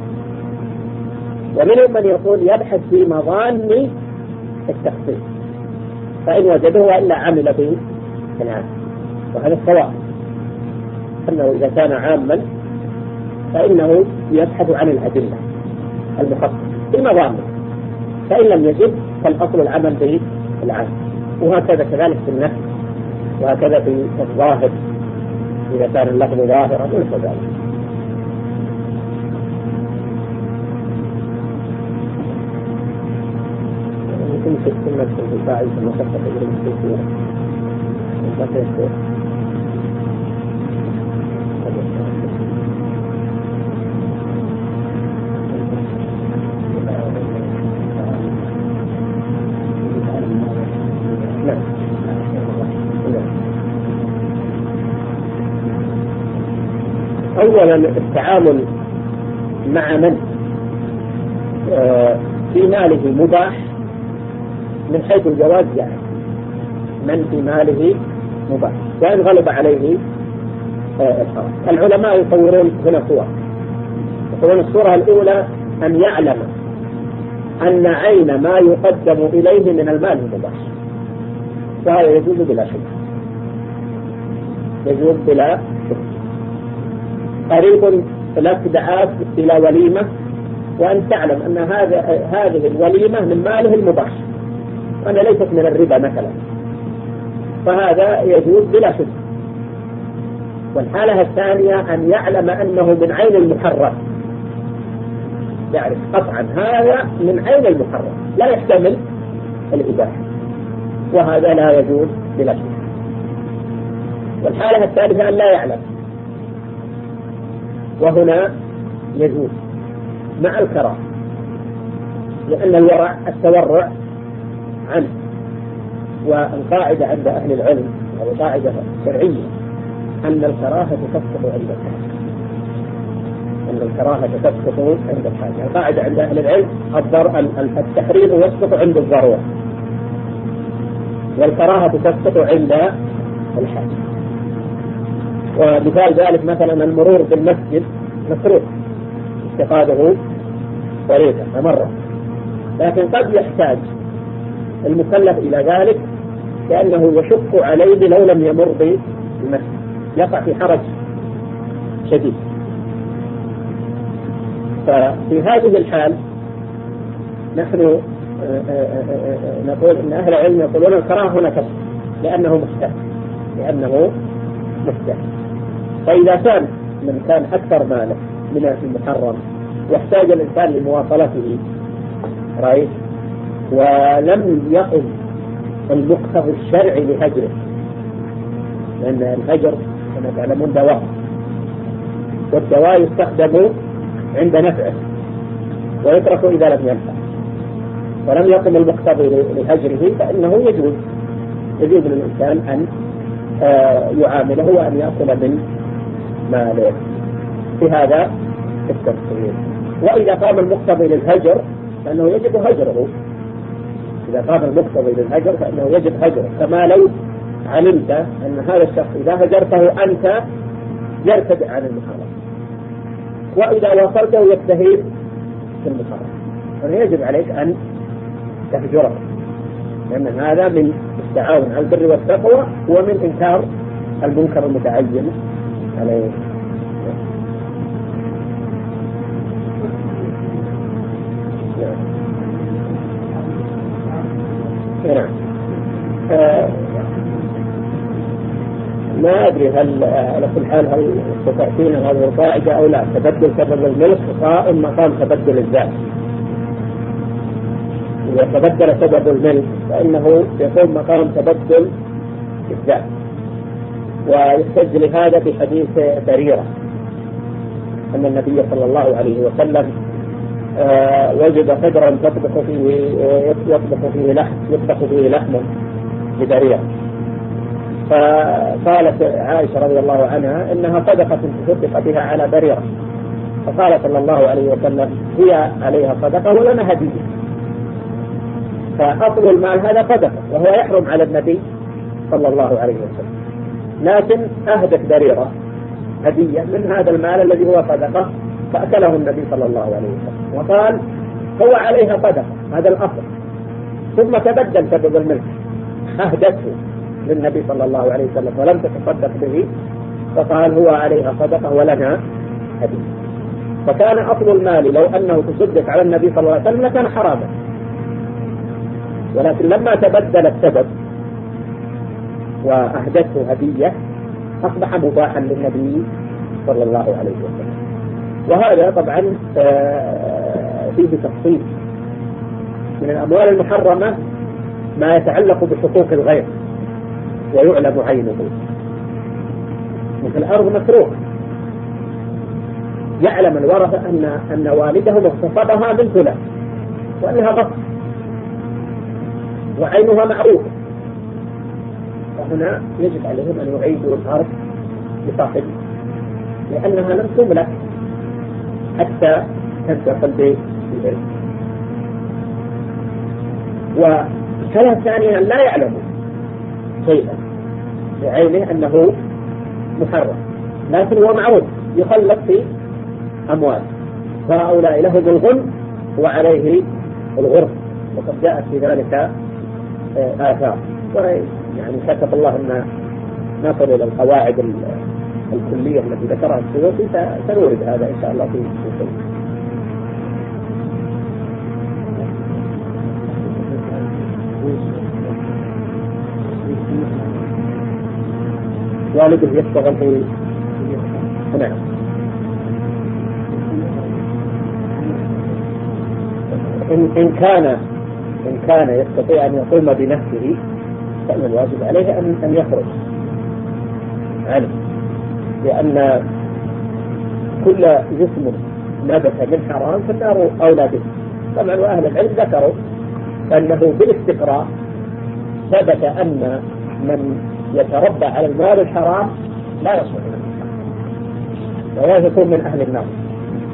ومنهم من يقول يبحث في مظان التخصيص، فإن وجده وإلا عمل به العام، وهذا الصواب أنه إذا كان عاما فإنه يبحث عن الأدلة المخصصة في مظانه، فإن لم يجد فالأصل العمل به العام. وهكذا كذلك في النفس، وهكذا في الظاهر إذا كان اللفظ ظاهرا وليس ذلك. يمكن تكون في الفاعل المخصص بالمسلمين. أولا التعامل مع من في ماله مباح من حيث الجواز، يعني من في ماله مباح وإن غلب عليه الحرام. العلماء يصورون هنا صور. يقولون الصورة الأولى أن يعلم أن عين ما يقدم إليه من المال مباح، فهذا يجوز بلا شك، يجوز بلا شك. قريب لك دعاك إلى وليمة وأن تعلم أن هذه الوليمة من ماله المباح وأنا ليست من الربا مثلا، فهذا يجوز بلا شك. والحالة الثانية أن يعلم أنه من عين المحرم، يعرف قطعا هذا من عين المحرم لا يحتمل الإباحة، وهذا لا يجوز بلا شك. والحالة الثالثة أن لا يعلم، وهنا يجوز مع الكراهة، لأن الورع التورع عنه. والقاعدة عند أهل العلم أو قاعدة شرعية أن الكراهة تفسق عند الكراهة، أن الكراهة تسقط عند الحاجة. القاعدة عند أهل العلم التحريم يسقط عند الضرورة، والكراهة تسقط عند الحاجة. ومثال ذلك مثلا المرور بالمسجد مكروه اتخاذه طريقة مرة، لكن قد يحتاج المكلف إلى ذلك لأنه يشق عليه لو لم يمر بالمسجد، يقع في حرج شديد. ففي هذه الحال نحن نقول إن أهل العلم يقولون الكراهة هنا كسر لأنه مستحب. فإذا كان من كان أكثر ماله من المحرم واحتاج الإنسان لمواصلته رأيت ولم يقم المقتضى الشرعي لهجره، لأن الهجر كما تعلمون دواء، والدواء يستخدم عند نفعه ويترك إذا لم ينفع، ولم يقم المقتضي لهجره فإنه يجوز للإنسان أن يعامله وأن يأكل من ماله. في هذا التفصيل. وإذا قام المقتضي للهجر فإنه يجب هجره، إذا قام المقتضي للهجر فإنه يجب هجره، كما لو علمت أن هذا الشخص إذا هجرته أنت يرتدع عن المحرم، وإذا واصلته يستهيب في المحرم، فيجب عليك أن تهجره، لأن هذا من التعاون على البر والتقوى ومن إنكار المنكر المتعين عليه. نعم. ما أدري هل على كل حال هل تأتينا هذه القاعدة أو لا. تبدل سبب الملك قائم مقام تبدل الذات. إذا تبدل سبب الملك فإنه يقوم مقام تبدل الذات. ويحتج لهذا بحديث بريرة أن النبي صلى الله عليه وسلم وجد قدرا يطبخ فيه لحم لبريرة، فقالت عائشة رضي الله عنها إنها صدقة تصدق بها على بريرة، فقال صلى الله عليه وسلم هي عليها صدقة ولنا هدية، فأصل المال هذا صدقة وهو يحرم على النبي صلى الله عليه وسلم، لكن أهدت بريرة هدية من هذا المال الذي هو صدقة فأكله النبي صلى الله عليه وسلم وقال هو عليها صدقة، هذا الأصل. ثم تبدل سبب الملك، أهدته للنبي صلى الله عليه وسلم ولم تتصدق به، فقال هو عليها صدقة ولنا هدية. فكان أصل المال لو أنه تصدق على النبي صلى الله عليه وسلم لكان حراما، ولكن لما تبدل السبب وأهدته هدية أصبح مباحا للنبي صلى الله عليه وسلم. وهذا طبعا فيه تفصيل. من الأموال المحرمة ما يتعلق بحقوق الغير ويعلم عينه، مثل الأرض مكروه يعلم الورثة أن والده اغتصبها من فلان وأنها غصب وعينها معروفة، فهنا يجب عليهم أن يعيدوا الأرض لصاحبه لأنها لم تملك حتى تنتقل بالبيت. والحالة الثانية لا يعلم شيئا بعينه أنه محرم، لكن هو معروف يخلق في أموال، فهؤلاء لهم الغنم وعليه الغرم، وقد جاءت في ذلك آثار. يعني كتب الله أن نصل إلى القواعد الكلية التي ذكرها السيوطي، سنورد هذا إن شاء الله في السيوطي. والده يشتغل في نعم. إن كان يستطيع أن يقوم بنفسه فإن الواجب عليه أن يخرج عنه، لأن كل جسم نبت من حرام فالنار أولى به. طبعا وأهل العلم ذكروا أنه بالاستقراء ثبت أن من يتربى على المال الحرام لا يصلح ولا يكون من أهل النار،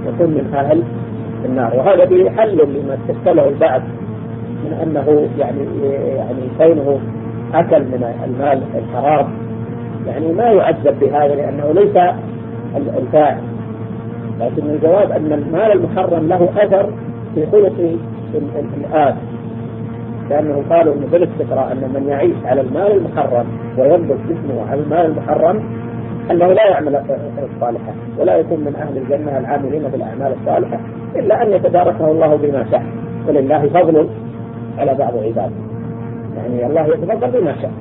يكون من أهل النار. وهذا به حل لما استشكله البعض من أنه يعني كونه أكل من المال الحرام يعني ما يعذب بهذا لأنه ليس الفاعل، لكن الجواب أن المال المحرم له أثر في خلق الآب، لأنه قالوا إنه بالاستقراء أن من يعيش على المال المحرم وينبت جسمه على المال المحرم أنه لا يعمل الصالحات ولا يكون من أهل الجنة العاملين بالأعمال الصالحة إلا أن يتداركه الله بما شاء، ولله فضل على بعض عباده، يعني الله يتفضل بما شاء.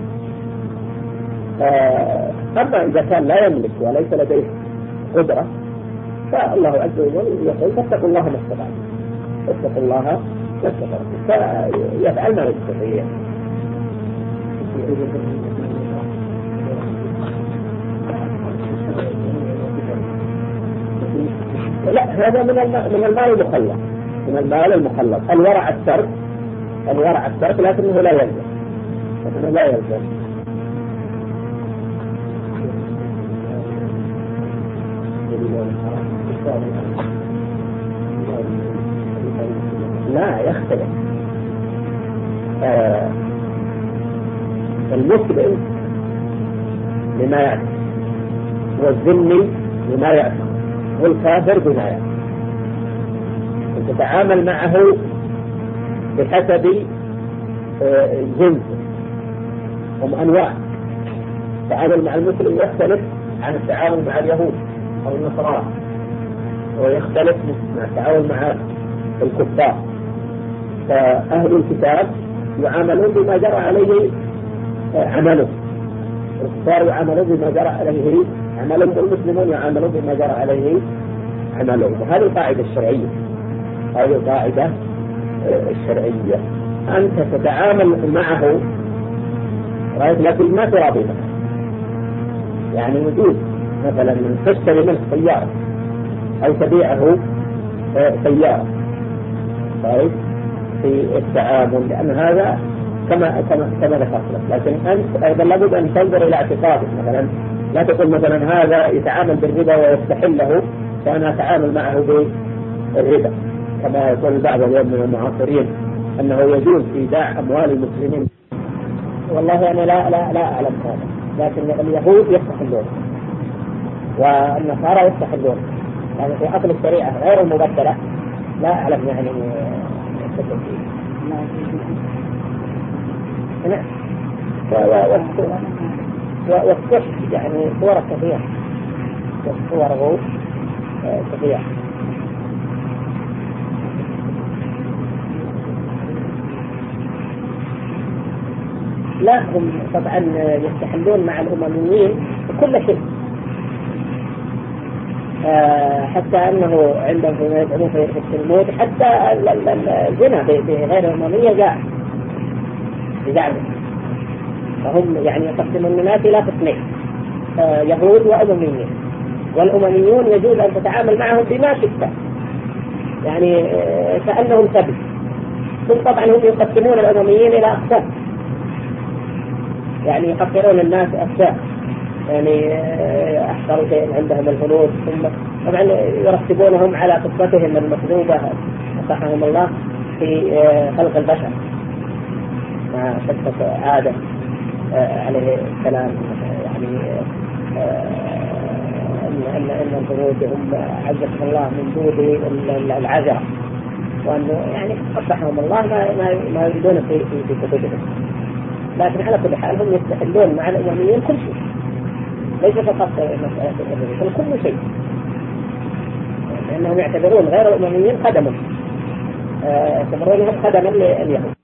أما إذا كان لا يملك وليس لديه قدرة فالله عز وجل يقول فاتقوا الله ما استطعتم، فاتقوا الله ما استطعتم، فيفعل ما يستطيع. لا، هذا من المال المخلص، من المال المخلص. الورع الترك لكنه لا يلزم. لا يختلف. المسلم لما يعرف، والذمي لما يعرف، والكافر بما يعرف، وتتعامل معه بحسب جنس وأنواع. التعامل مع المسلم يختلف عن التعامل مع اليهود أو النصارى، ويختلف مع التعامل مع الكفار. فأهل الكتاب يعاملون بما جرى عليه عمله، الكفار يعاملون بما جرى عليه عملهم، والمسلمون يعاملون بما جرى عليه عملهم. وهذه القاعدة الشرعية، هذه القاعدة الشرعية. أنت تتعامل معه لكن ما تراضيه، يعني يجوز مثلا تشتري منه سيارة أو تبيعه سيارة، طيب في التعامل، لأن هذا كما ذكرت لك. لكن أنت أيضا لابد أن تنظر إلى اعتقاده، مثلا لا تقول مثلا هذا يتعامل بالربا ويستحله فأنا أتعامل معه بالربا، كما يقول بعض اليوم من المعاصرين أنه يجوز إيداع أموال المسلمين. والله أنا لا أعلم هذا، لكن اليهود يستحلون والنصارى يستحلون، يعني في أصل الشريعة غير المبدلة لا أعلم يعني والسحت يعني صور كثيرة، صوره كثيرة. لا، هم طبعا يستحلون مع الأمميين كل شيء، حتى أنه عندهم فيما يدعون في التلمود حتى الزنا بغير الأممية جاء بزعمه. فهم يعني يقسمون الناس إلى قسمين، يهود وأمميين. والأمميون يجوز أن تتعامل معهم بما شئت، يعني كأنهم سبي. ثم طبعا هم يقسمون الأمميين إلى أقسام، يعني يقصرون الناس أشياء، يعني أحقر شيء عندهم الفلوس، ثم طبعا يرتبونهم على قصتهم المكذوبة أصحهم الله في خلق البشر مع قصة آدم عليه السلام، يعني أن الفروج هم عزهم الله من دود العذراء، وأنه يعني أصحهم الله ما يريدون في كتبهم. لكن على كل حال هم يستحلون مع الأمميين كل شيء، ليس فقط مسألة الأمميين، كل شيء، لأنهم يعتبرون غير الأمميين خدما، يعتبرونهم خدما لليهود.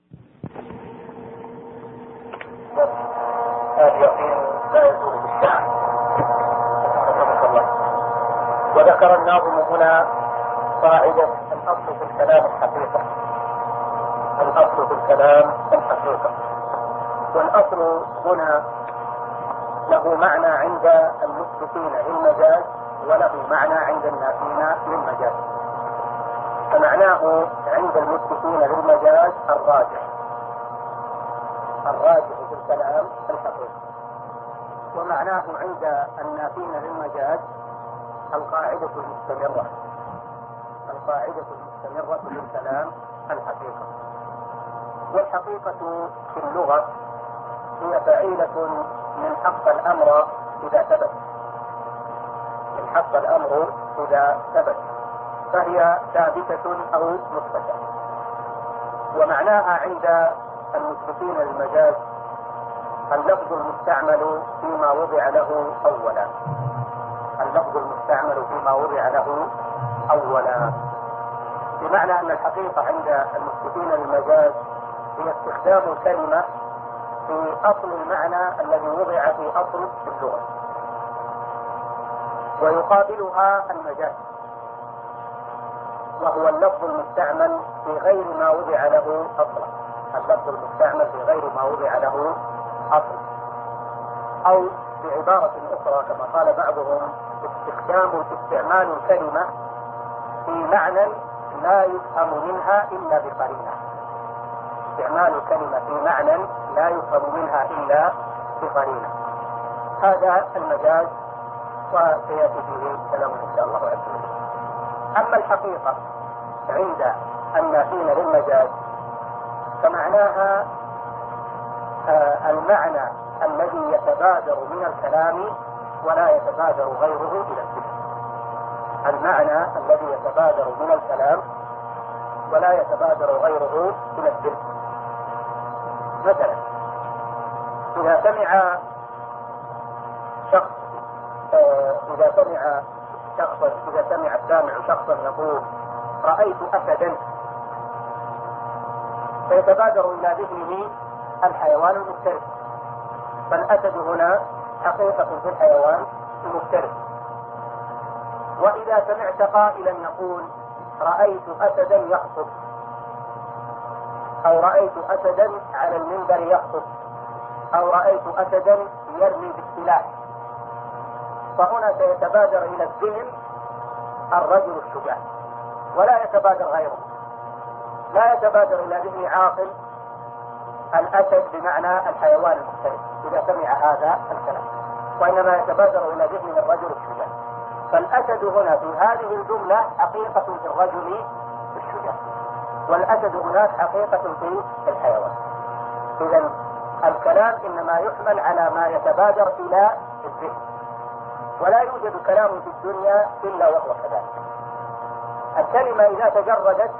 وذكر الناظم هنا قاعدة الأصل في الكلام الحقيقة، الأصل في الكلام الحقيقة. والأصل هنا له معنى عند المثبتين للمجاز وله معنى عند النافين للمجاز. فمعناه عند المثبتين للمجاز الراجح في الكلام الحقيقي، ومعناه عند النافين للمجاز القاعدة المستمرة. القاعدة المستمرة للكلام الحقيقة. والحقيقة في اللغة هي فعيلة من حق الأمر إذا ثبت، من حق الأمر إذا ثبت، فهي ثابتة أو مثبتة. ومعناها عند المثبتين للمجاز اللفظ المستعمل فيما وضع له أولا، اللفظ المستعمل فيما وضع له أولا، بمعنى أن الحقيقة عند المثبتين للمجاز هي استخدام الكلمة في أصل المعنى الذي وضع في أصل اللغة، ويقابلها المجاز وهو اللفظ المستعمل في غير ما وضع له أصلا، اللفظ المستعمل في غير ما وضع له أصلا، أو بعبارة أخرى كما قال بعضهم استعمال الكلمة في معنى لا يفهم منها إلا بقرينة، استعمال الكلمة في معنى لا يفهم منها إلا بقرينة، هذا المجاز وسيأتي فيه كلام إن شاء الله عز وجل. أما الحقيقة عند الناحين للمجاز فمعناها المعنى الذي يتبادر من الكلام ولا يتبادر غيره إلى الذهن، المعنى الذي يتبادر من الكلام ولا يتبادر غيره إلى الذهن. مثلا إذا سمع السامع شخصا يقول رأيت أسدا، فيتبادر إلى ذهنه الحيوان المفترس، فالأسد هنا حقيقة في الحيوان المفترس. وإذا سمعت قائلا يقول رأيت أسدا يخطب، أو رأيت أسدا على المنبر يخطب، أو رأيت أسدا يرمي بالسلاح، فهنا سيتبادر إلى الذهن الرجل الشجاع ولا يتبادر غيره، لا يتبادر إلى ذهن عاقل الأسد بمعنى الحيوان المفترس إذا سمع هذا الكلام، وإنما يتبادر إلى ذهن الرجل الشجاع. فالأسد هنا في هذه الجملة حقيقة في الرجل الشجاع، والأسد هناك حقيقة في الحيوان. إذا الكلام إنما يحمل على ما يتبادر إلى الذهن، ولا يوجد كلام في الدنيا إلا وهو كذلك. الكلمة إذا تجردت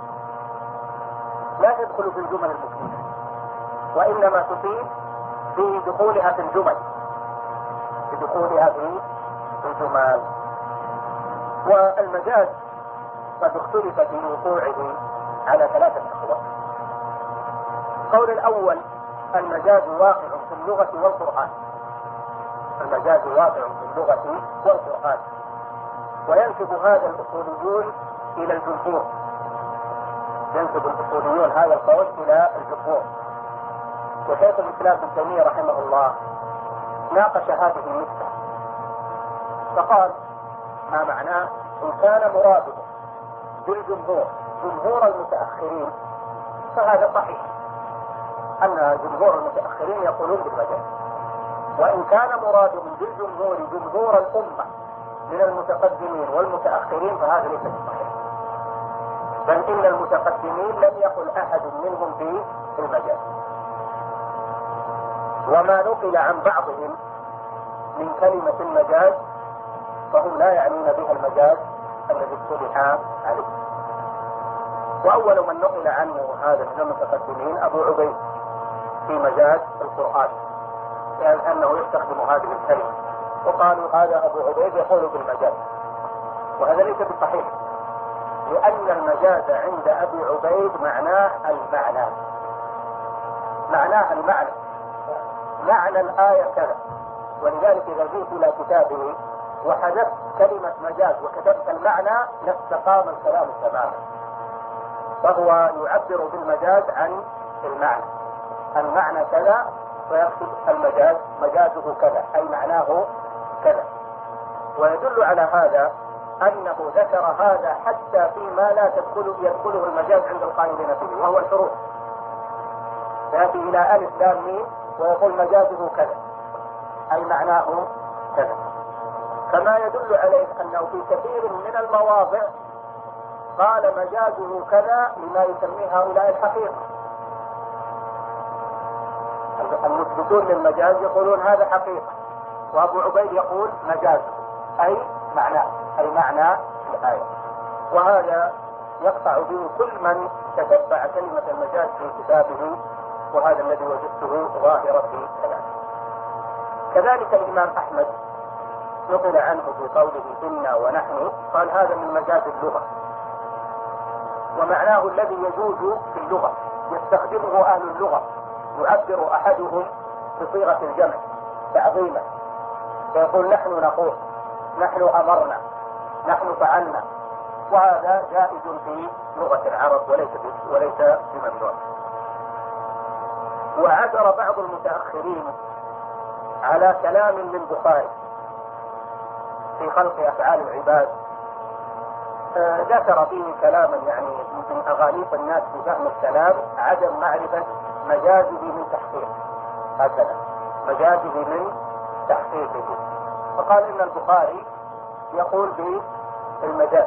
لا تدخل في الجمل المفيدة، وإنما تفيد في دخولها في الجمل، في دخولها في الجمال. والمجاز قد اختلف في وقوعه على ثلاثة أقوال. القول الأول المجاز واقع في اللغة والقرآن، المجاز واقع في اللغة والقرآن، وينسب هذا الأصوليون إلى الجمهور، ينسب الأصوليون هذا القول إلى الجمهور. وشيخ الإسلام ابن تيمية رحمه الله ناقش هذه النقطة فقال ما معناه إن كان مراده بالجمهور جمهور المتأخرين فهذا صحيح، أن جمهور المتأخرين يقولون بالمجاز، وإن كان مرادهم بالجمهور جمهور الأمة من المتقدمين والمتأخرين فهذا ليس صحيح، بل إن المتقدمين لم يقل أحد منهم في المجاز. وما نقل عن بعضهم من كلمة المجاز فهم لا يعنون بها المجاز الذي اصطلح عليه. وأول من نقل عنه هذا من المتقدمين أبو عبيد في مجاز القرآن، لأنه يستخدم هذه الكلمة، وقالوا هذا أبو عبيد يقول بالمجاز، وهذا ليس بصحيح، لأن المجاز عند أبي عبيد معناه المعنى، معناه المعنى، معنى الآية كذا. ولذلك إذا جئت إلى كتابه وحذفت كلمة مجاز وكتبت المعنى لاستقام الكلام تماما، فهو يعبر بالمجاز عن المعنى، المعنى كذا ويقصد المجاز مجازه كذا أي معناه كذا. ويدل على هذا أنه ذكر هذا حتى فيما لا يدخله المجاز عند القائلين به، وهو الحروف، يأتي إلى ألف لام ميم ويقول مجازه كذا أي معناه كذا. كما يدل عليه أنه في كثير من المواضع قال مجازه كذا لما يسميه هؤلاء الحقيقة. المثبتون للمجاز يقولون هذا حقيقة، وأبو عبيد يقول مجازه أي معناه، أي معنى الآية. وهذا يقطع به كل من تتبع كلمة المجاز في كتابه، وهذا الذي وجدته ظاهرا في كلامه. كذلك الإمام أحمد نقل عنه في قوله إنا ونحن، قال هذا من مجاز اللغة، ومعناه الذي يجوز في اللغة يستخدمه أهل اللغة، يعبر أحدهم بصيغة الجمع تعظيما، فيقول نحن نقول، نحن أمرنا، نحن فعلنا، وهذا جائز في لغة العرب وليس بممنوع. وعثر بعض المتأخرين على كلام للبخاري في خلق أفعال العباد، ذكر فيه كلاما يعني من أغاليط الناس في فهم الكلام عدم معرفة مجازه من تحقيق، هكذا مجازه من تحقيقه، فقال إن البخاري يقول بالمجاز.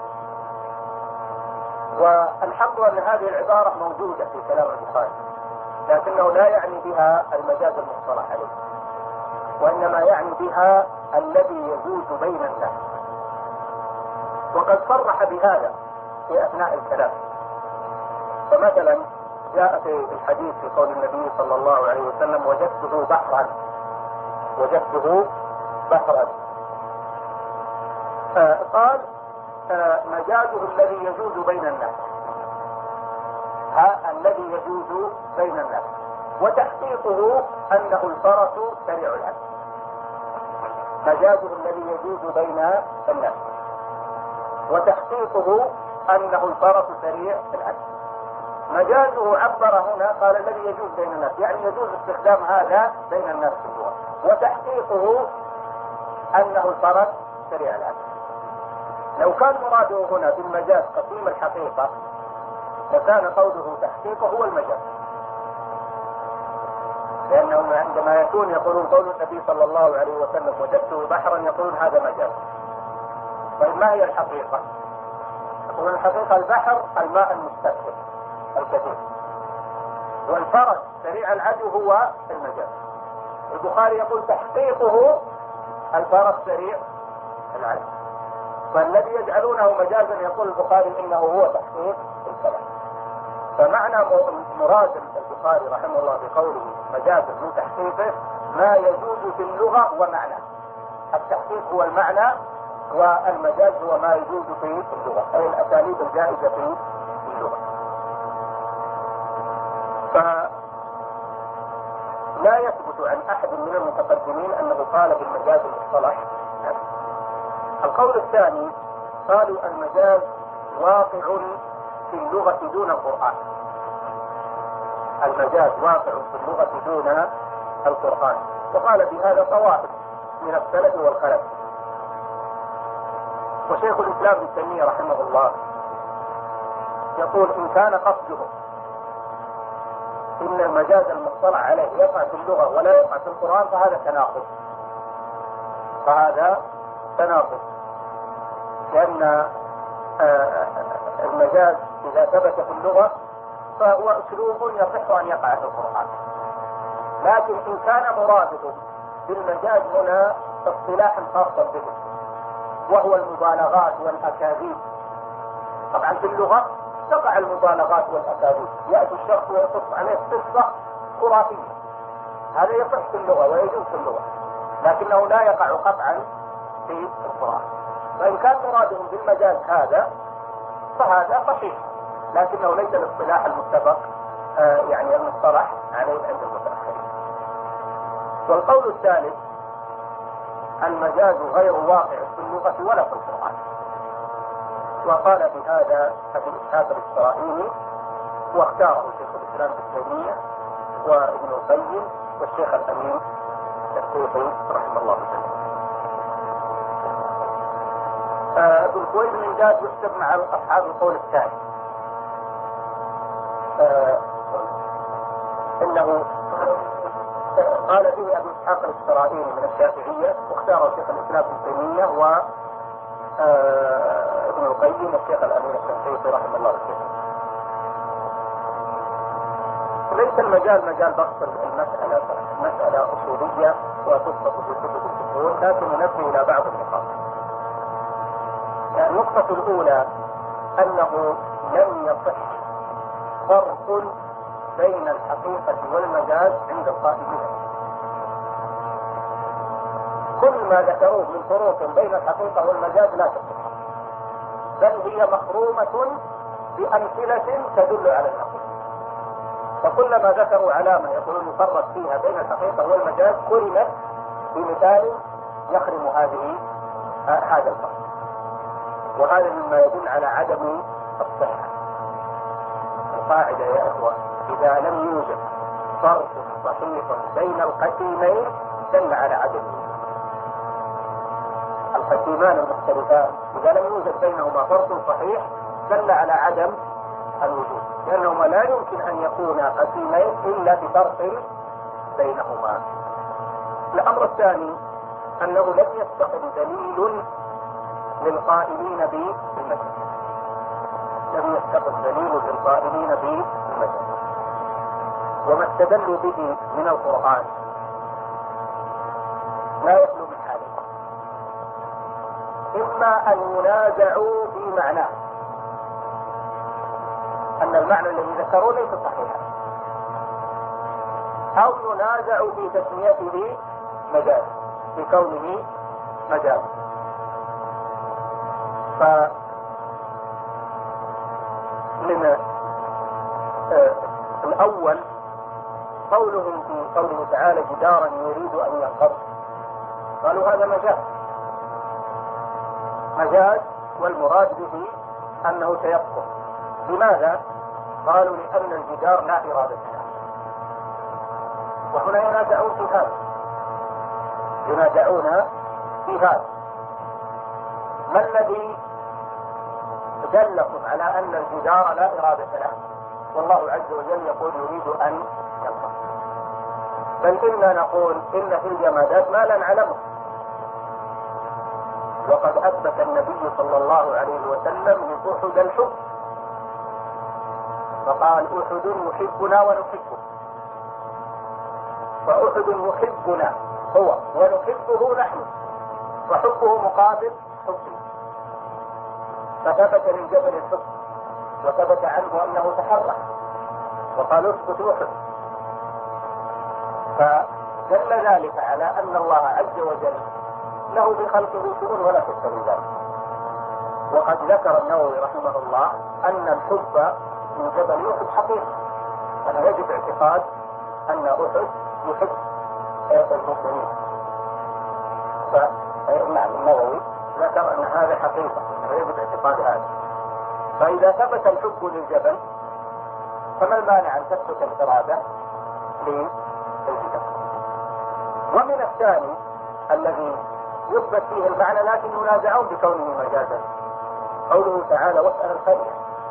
والحق أن هذه العبارة موجودة في كلام البخاري، لكنه لا يعني بها المجاز المصطلح عليه، وإنما يعني بها الذي يجوز بين الناس. وقد صرح بهذا في أثناء الكلام، فمثلا جاء في الحديث في قول النبي صلى الله عليه وسلم وجدته بحرا، وجدته بحرا، قال مجازه الذي يجوز بين الناس، الذي يجوز بين الناس، وتحقيقه أنه الفرس سريع العد. مجازه الذي يجوز بين الناس، وتحقيقه أنه الفرس سريع العد. مجازه عبر هنا قال الذي يجوز بين الناس، يعني يجوز استخدام هذا بين الناس في اللغة، وتحقيقه أنه الفرس سريع العد. لو كان مراده هنا بالمجاز قسيم الحقيقة فكان قوله تحقيقه هو المجاز، لأنهم عندما يكون يقولون قول النبي صلى الله عليه وسلم وجدته بحرا يقولون هذا مجاز. طيب ما هي الحقيقة؟ يقولون الحقيقة البحر الماء المستكثر الكثير، والفرس سريع العدو هو المجاز. البخاري يقول تحقيقه الفرس سريع العدو، فالذي يجعلونه مجازا يقول البخاري انه هو تحقيق الكلام. فمعنى مراد البخاري رحمه الله بقوله مجازا من تحقيقه ما يجوز في اللغة ومعنى. التحقيق هو المعنى، والمجاز هو ما يجوز في اللغة، أي الأساليب الجائزة في اللغة. فلا يثبت عن أحد من المتقدمين أنه قال بالمجاز المصطلح. القول الثاني قالوا المجاز واقع في اللغة دون القرآن. المجاز واقع في اللغة دون القرآن، وقال بهذا طوائف من السلف والخلف. وشيخ الإسلام ابن تيمية رحمه الله يقول إن كان قصده إن المجاز المصطلح عليه يقع في اللغة ولا يقع في القرآن فهذا تناقض، لأن المجاز إذا ثبت في اللغة فهو أسلوب يصح أن يقع في القرآن، لكن إن كان مراده بالمجاز هنا اصطلاحا خاصا به وهو المبالغات والأكاذيب. طبعا في اللغة تقع المبالغات والأكاذيب، يأتي الشخص ويقص عليه قصة خرافية، هذا يصح في اللغة ويجوز في اللغة، لكنه لا يقع قطعا في القرآن. فإن كان مرادهم بالمجاز هذا فهذا صحيح، لكنه ليس الاصطلاح المتفق يعني المصطلح عليه عند المتأخرين. والقول الثالث المجاز غير واقع في اللغة ولا في القرآن، وقال بهذا أبو إسحاق الإسرائيلي، واختاره شيخ الإسلام ابن تيمية وابن القيم والشيخ الأمين الشيخي رحمه الله تعالى. ابن الخويلد من ذات يحسب مع أصحاب القول الثاني، إنه قال به أبو إسحاق الإسرائيلي من الشافعية، واختاره شيخ الإسلام ابن تيمية وابن ابن القيم الشيخ الأمين الشنقيطي رحمه الله تعالى. ليس المجال مجال بسط المسألة مسألة أصولية وتبسط في كتب الأصول، لكن ننبه إلى بعض النقاط. النقطة الأولى أنه لم يصح فرق بين الحقيقة والمجاز عند القائلين. كل ما ذكروه من فروق بين الحقيقة والمجاز لا تصح، بل هي مخرومة بأمثلة تدل على الحقيقة. فكلما ذكروا علامة يقولون يفرق فيها بين الحقيقة والمجاز قرنت بمثال يخرم هذا الفرق، وهذا مما يدل على عدم الصحة. القاعدة يا أخوة إذا لم يوجد فرق صحيح بين القسيمين دل على عدم القسيمان المختلفان، إذا لم يوجد بينهما فرق صحيح دل على عدم الوجود، لأنهما لا يمكن أن يكونا قسيمين إلا بفرق بينهما. الأمر الثاني أنه لم يستقم دليل للقائلين بالمجاز، لم يستقم دليل للقائلين بالمجاز، وما استدلوا به من القرآن لا يخلو من حالين: إما أن ينازعوا في معناه، أن المعنى الذي ذكروه ليس صحيحا، أو ينازعوا في تسميته مجاز، في كونه مجاز. فمن الأول قولهم في قوله تعالى جدارا يريد أن ينقض، قالوا هذا مجاز والمراد به أنه سيسقط. لماذا؟ قالوا لأن الجدار لا إرادة له. وهنا ينازعون في هذا. ما الذي دلكم على أن الجدار لا إرادة له؟ والله عز وجل يقول يريد أن ينقض. بل إننا نقول إن في الجمادات ما لا نعلمه، وقد أثبت النبي صلى الله عليه وسلم لأحد الحب، فقال أحد يحبنا ونحبه، فأحد يحبنا هو ونحبه نحن، وحبه مقابل حبه. فثبت للجبل الحب، وثبت عنه أنه تحرك، وقال اسكت أحد. فدل ذلك على أن الله عز وجل له بخلقه شؤون ولا تستوي ذلك. وقد ذكر النووي رحمه الله أن الحب من جبل أحد حقيقة، أنا يجب اعتقاد أن أحد يحب المسلمين. فنعم النووي ذكر أن هذا حقيقة ويجب اعتقاد هذا. فإذا ثبت الحب للجبل فما المانع أن تثبت الإرادة للجبل؟ ومن الثاني الذي يثبت فيه المعنى لكن ينازعون بكونه مجازا قوله تعالى واسأل القرية.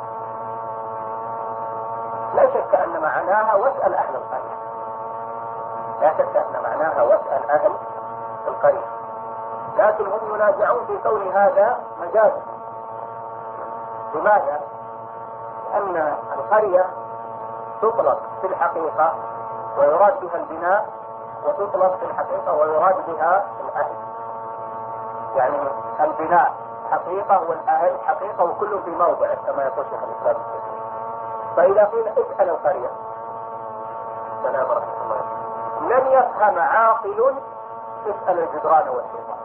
لا شك أن معناها واسأل أهل القرية، لا شك أن معناها واسأل أهل القرية، لكن هم ينازعون في كون هذا مجازا. لماذا؟ لأن القرية تطلق في الحقيقة ويراد بها البناء، وتطلق في الحقيقة ويراد بها الأهل. يعني البناء حقيقة والأهل حقيقة، وكل في موضع كما يقول شيخ الإسلام. فإذا قيل اسأل القرية سلام رحمة الله، لن يفهم عاقل اسأل الجدران والشيطان،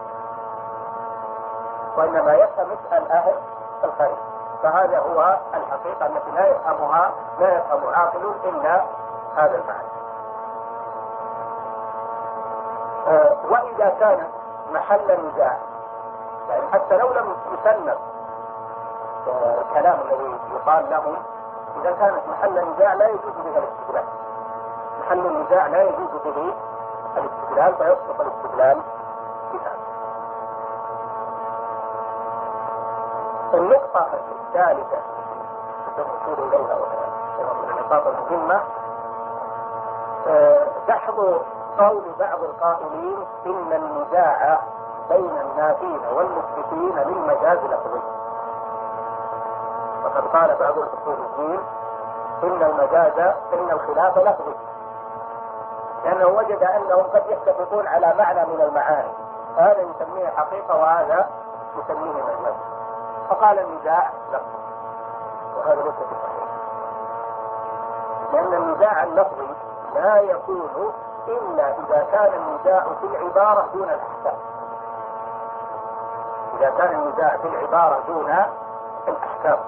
وإنما يفهم اسأل أهل القرية. فهذا هو الحقيقة التي لا يفهم عاقل إلا هذا المعنى. وإذا كانت محل نزاع، يعني حتى لو لم يسند الكلام الذي يقال له، إذا كانت محل نزاع لا يجوز به الاستدلال، محل النزاع لا يجوز به الاستدلال، فيسقط الاستدلال بها. النقطة الثالثة نشير إليها من النقاط المهمة دحض قول بعض القائلين إن النزاع بين النافين والمثبتين للمجاز لفظي. وقد قال بعض الأصوليين إن الخلاف لفظي، لأنه وجد أنهم قد يتفقون على معنى من المعاني، هذا يسميه حقيقة وهذا يسميه مجاز، فقال النزاع لفظي، وهذا ليس بصحيح، لأن النزاع اللفظي لا يكون إلا إذا كان النزاع في العبارة دون الأحكام. إذا كان النزاع في العبارة دون الأحكام،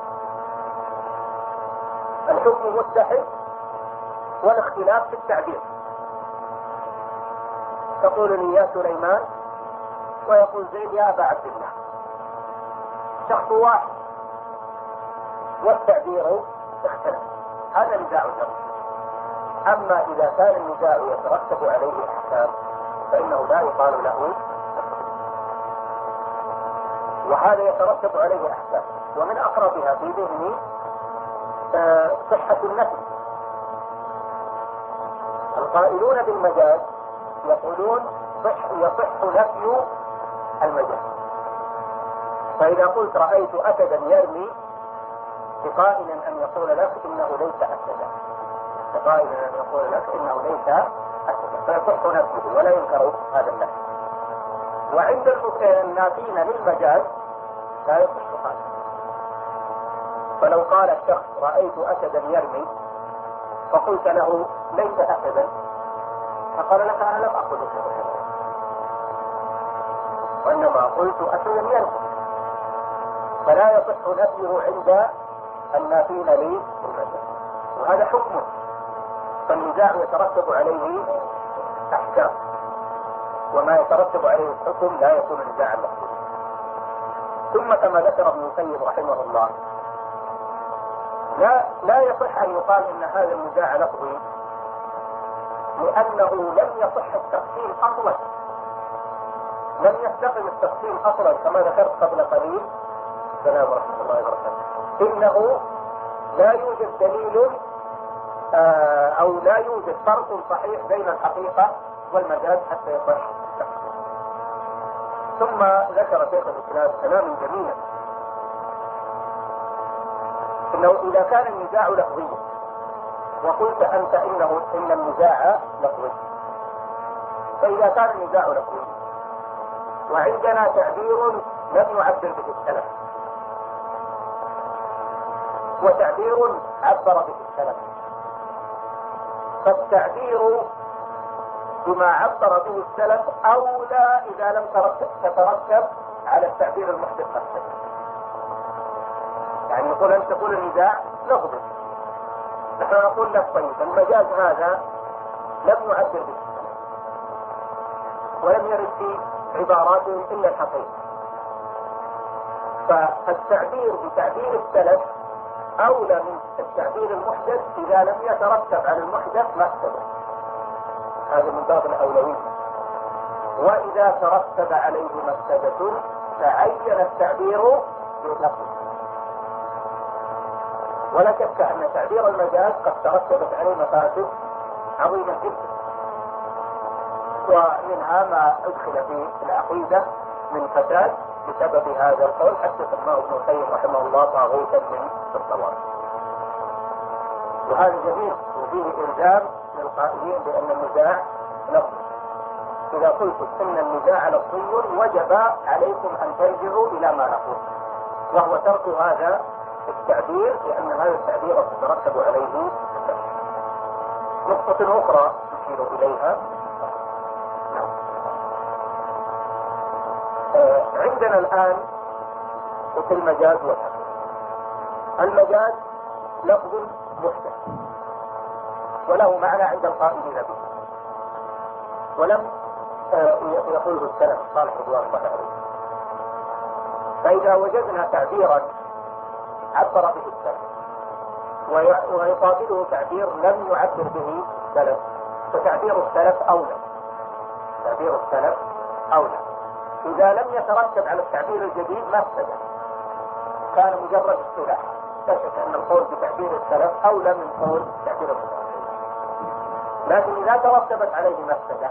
الحكم متحد والاختلاف في التعبير. تقول لي يا سليمان ويقول زيد يا أبا عبد الله، شخص واحد والتعبير اختلف، هذا نزاع لفظي. أما إذا كان النزاع يترتب عليه أحكام فإنه لا يقال له، وهذا يترتب عليه أحكام، ومن أقربها في ذهني صحة النفي. القائلون بالمجاز يقولون يصح نفي المجاز، فإذا قلت رأيت أسدا يرمي بقائل أن يقول لك إنه ليس أسدا، بقائل أن يقول لك إنه ليس أسدا، فيصح نفيه ولا ينكر هذا النفي. وعند النافين للمجاز لا يصح هذا. فلو قال الشخص رأيت أسدا يرمي فقلت له ليس أسدا، فقال لك أنا لم أقل أسدا، وإنما قلت أسدا يرمي، فلا يصح نفيه عند النافين للمجاز، وهذا حكم، فالنزاع يترتب عليه أحكام، وما يترتب عليه الحكم لا يكون نزاعا لفظيا. ثم كما ذكر ابن القيم رحمه الله، لا يصح أن يقال إن هذا النزاع لفظي، لأنه لم يصح التفصيل أصلا، لم يستقم التفصيل أصلا، كما ذكرت قبل قليل. السلام ورحمة الله وبركاته. إنه لا يوجد دليل أو لا يوجد فرق صحيح بين الحقيقة والمجاز حتى يصح. ثم ذكر شيخ الإسلام كلاما جميلا، إنه إذا كان النزاع لفظيا، وقلت أنت إن النزاع لفظي، فإذا كان النزاع لفظي وعندنا تعبير لم يعبر به السلف وتعبير عبر به السلف، فالتعبير بما عبر به السلف أولى إذا لم تترتب على التعبير المحدث نفسه. يعني يقول أنت تقول النزاع لفظي، نحن نقول لك طيب المجاز هذا لم يعبر به السلف ولم يرد في عباراتهم إلا الحقيقة، فالتعبير بتعبير السلف أولى من التعبير المحدث إذا لم يترتب على المحدث مفسدة، هذا من باب الأولوية. وإذا ترتب عليه مفسدة تعين التعبير بلفظه. ولا شك أن تعبير المجاز قد ترتبت عليه مفاسد عظيمة جدا، ومنها ما أدخل في العقيدة من فساد بسبب هذا القول، حتى سماه ابن القيم رحمه الله طاغوتا من الصواب. وهذا جميل وفيه إلزام للقائلين بأن النزاع لفظي. إذا قلتم إن النزاع لفظي وجب عليكم أن ترجعوا إلى ما نقول، وهو ترك هذا التعبير، لأن هذا التعبير تترتب عليه. نقطة أخرى نشير إليها، عندنا الآن في المجاز والحقيقة. المجاز لفظ محدث وله معنى عند القائلين به، ولم يقوله السلف الصالح رضوان الله عليه. فإذا وجدنا تعبيرا عبر به السلف ويقابله تعبير لم يعبر به السلف، فتعبير السلف أولى. تعبير السلف أولى. إذا لم يترتب على التعبير الجديد مفسدة، كان مجرد اصطلاح، لا شك أن القول بتعبير السلف أولى من قول تعبير المتأخرين. لكن إذا ترتبت عليه مفسدة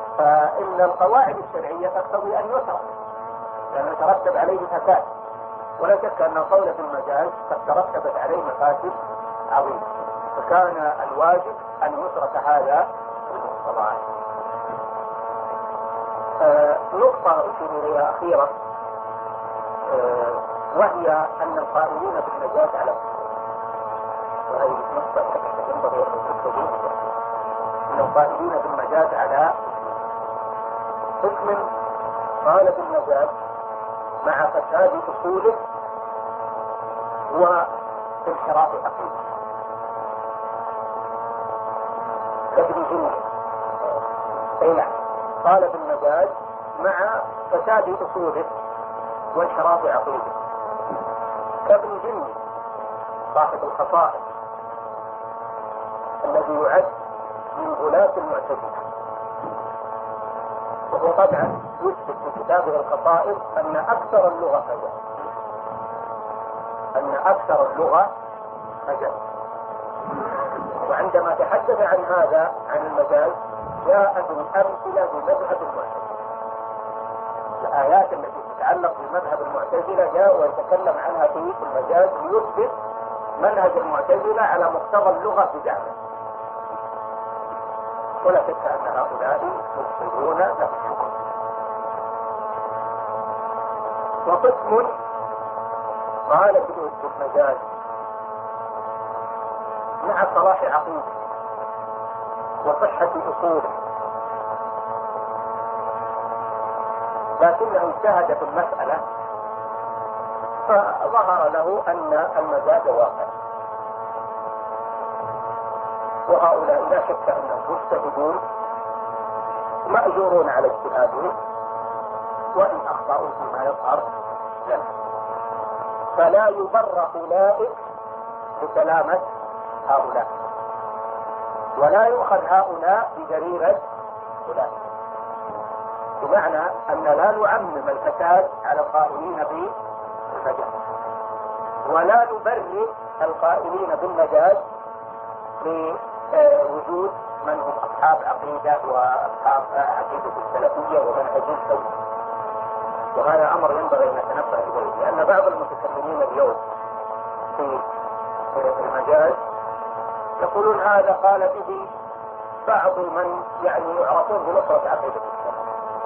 فإن القواعد الشرعية تقتضي أن يترك، لأن يترتب عليه فساد، ولا شك أن القول بالمجاز قد ترتبت عليه مفاسد عظيمة، فكان الواجب أن يترك هذا المصطلح. نقطة أشير إليها أخيرة، وهي أن القائلين بالمجاز على وهي نقطة ينبغي أن تستفيد أن القائلين بالمجاز على حكم قال بالمجاز مع فساد أصوله وانحراف عقيدته كابن جنة. أي نعم، قال بالمجاز مع فساد أصوله وانحراف عقيدته كابن جنة صاحب الخصائص الذي يعد من غلاة المعتزلة، وهو طبعا يثبت في كتابه الخصائص أن أكثر اللغة مجاز. وعندما تحدث عن هذا عن المجاز جاءت الأمثلة بمذهب المعتزلة، الآيات التي تتعلق بمذهب المعتزلة جاء ويتكلم عنها في المجاز ليثبت منهج المعتزلة على مقتضى اللغة بزعمه. ولا شك أن هؤلاء مبطلون له. وقسم قال بالمجاز مع صلاح عقيدته وصحة أصوله، لكنه اجتهد في المسألة فظهر له أن المجاز واقع، وهؤلاء لا شك أنهم مجتهدون مأجورون على اجتهادهم، وإن أخطأوا فيما يظهر لنا، فلا يبرأ أولئك بسلامة هؤلاء، ولا يؤخذ هؤلاء بجريرة أولئك، بمعنى أن لا نعمم الفساد على القائلين بالمجاز، ولا نبرئ القائلين بالمجاز لوجود من هم أصحاب عقيدة وأصحاب عقيدة السلفية ومنهج سوي. وهذا أمر ينبغي أن نتنبه إليه، لأن بعض المتكلمين اليوم في المجاز يقولون هذا قال به بعض من يعرفون بنصرة عقيدة السلف،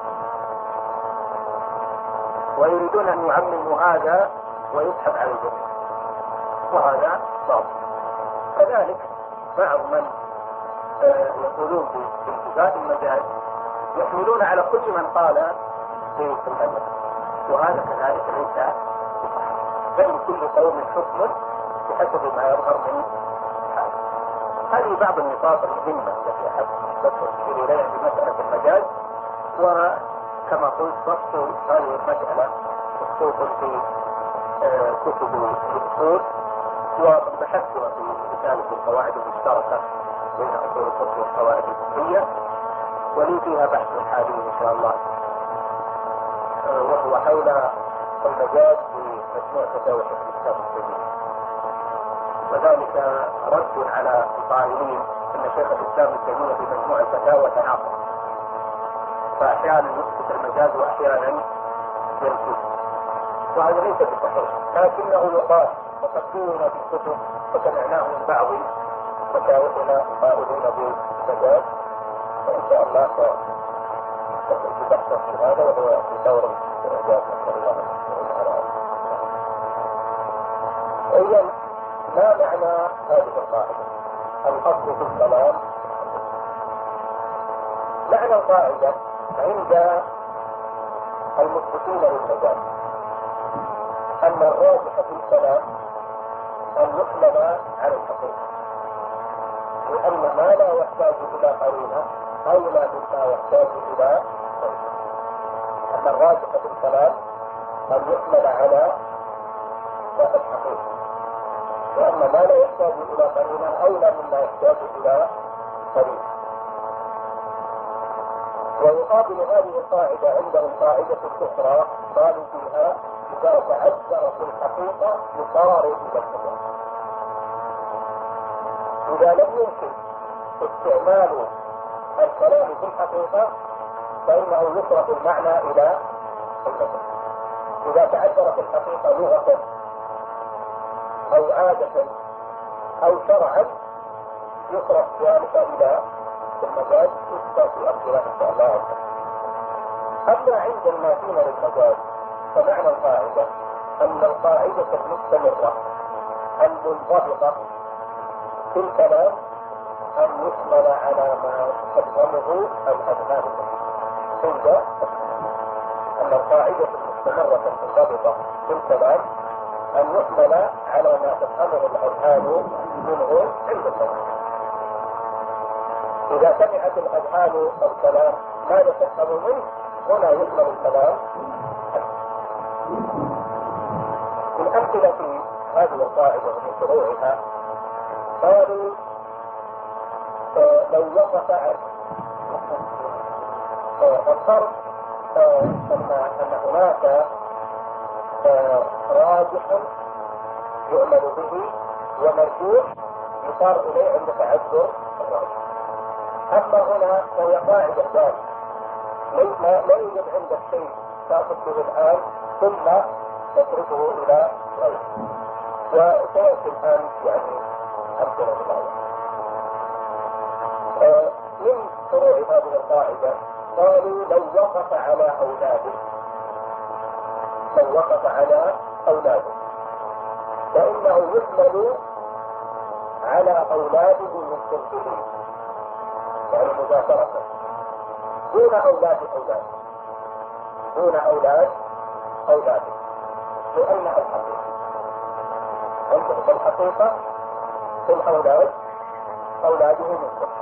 ويريدون أن يعمموا هذا ويسحب على الجميع، وهذا باطل. كذلك بعض من يقولون بانتفاء المجاز يحملون على كل من قال في المجاز، وهذا كذلك ليس بل كل قوم حكم بحسب ما يظهر من هذا. هذه بعض النقاط المهمة التي أحب أشير إليها في مسألة المجاز، وكما قلت بسط هذه المسألة خصوصا في كتب الأصول، وبحثها في رسالة القواعد المشتركة بين أصول الفقه والقواعد الفقهية، ولي فيها بحث حالي إن شاء الله، وهو حول المجاز في مجموع فتاوى شيخ الإسلام ابن تيمية، وذلك رد على القائلين أن شيخ الإسلام ابن تيمية في مجموع الفتاوى تناقض، فأحيانا يثبت المجاز وأحيانا ينفي، وهذا ليس بصحيح، لكنه يقال وقد دون في الكتب وسمعناه من بعض مشايخنا القائلين بالمجاز، فإن شاء الله سأقوم ببحث في هذا، وهو في دور الإعجاز نسأل الله تعالى. إذن ما معنى هذه القاعدة؟ الأصل في الكلام. معنى القاعدة عند المثبتين للمجاز أن الراجح في الكلام أن يحمل على الحقيقة، لأن ما لا يحتاج إلى قرينة أولى مما يحتاج إلى قرينة. أن الراجح في الكلام أن يحمل على الحقيقة، لأن ما لا يحتاج إلى قرينة أولى مما يحتاج إلى قرينة. ويقابل هذه القاعدة عندهم قاعدة أخرى قالوا فيها إذا تعذر في الحقيقة يصار إلى الحقيقة. إذا لم يمكن استعمال الكلام في الحقيقة فإنه يصرف المعنى إلى المجاز. إذا تعذرت الحقيقة لغة أو عادة أو شرعا يصرف ذلك إلى المجاز في أمثلة إن شاء الله. أما عند النافين للمجاز فمعنى القاعدة أن القاعدة المستمرة المنضبطة في الكلام أن يحمل على ما تفهمه الأذهان. عند أن القاعدة المستمرة المنضبطة في الكلام أن يحمل على ما تفهمه الأذهان منه عند الكلام. إذا سمعت الأذهان الكلام ماذا تفهم منه هنا يحمل الكلام. الأمثلة في هذه القاعدة من فروعها قالوا لو وقف الفرق أن هناك راجح يؤمن به ومرجوح يصار إليه عند تعذر الراجح. أما هنا فهي قاعدة ثانية لا يوجد عندك شيء تأخذ به الآن ثم تتركه إلى غيره. وسيأتي الآن يعني أمثلة الآية. من فروع هذه القاعدة قالوا لو وقف على أولاده فإنه يحمل على أولاده من صلبه يعني مباشرة دون أولاد أولاده لأن الحقيقة في الأولاد أولاده من صلبه.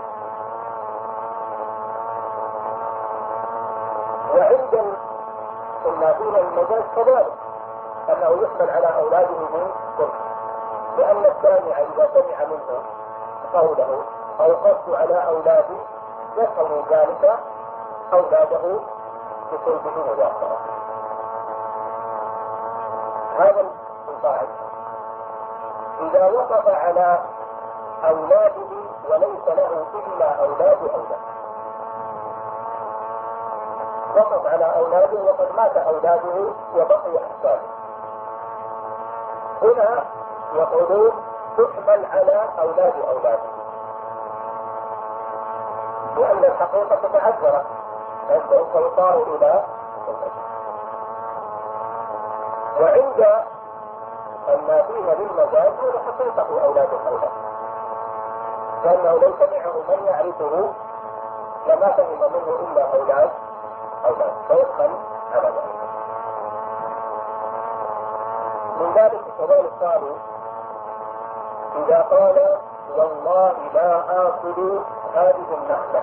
وعند النافين المجاز كذلك أنه يحمل على أولاده من صلبه لأن السامع إذا سمع منه قوله أو قصد على أولاده يفهم ذلك أولاده بصلبه مباشرة. هذا القاعدة. إذا وقف على أولاده وليس له إلا أولاد وقف على أولاده وقد مات أولاده وبقي أحفاده هنا يقولون تحمل على أولاده لأن الحقيقة تتعذر لأنه سيطار إلى وعند النافين للمجاز هو حقيقة أولاد لأنه لو سمعه من يعرفه لما فهم منه إلا أولاد فيحمل على ذلك. من ذلك كذلك قالوا إذا قال والله لا آكل هذه النخلة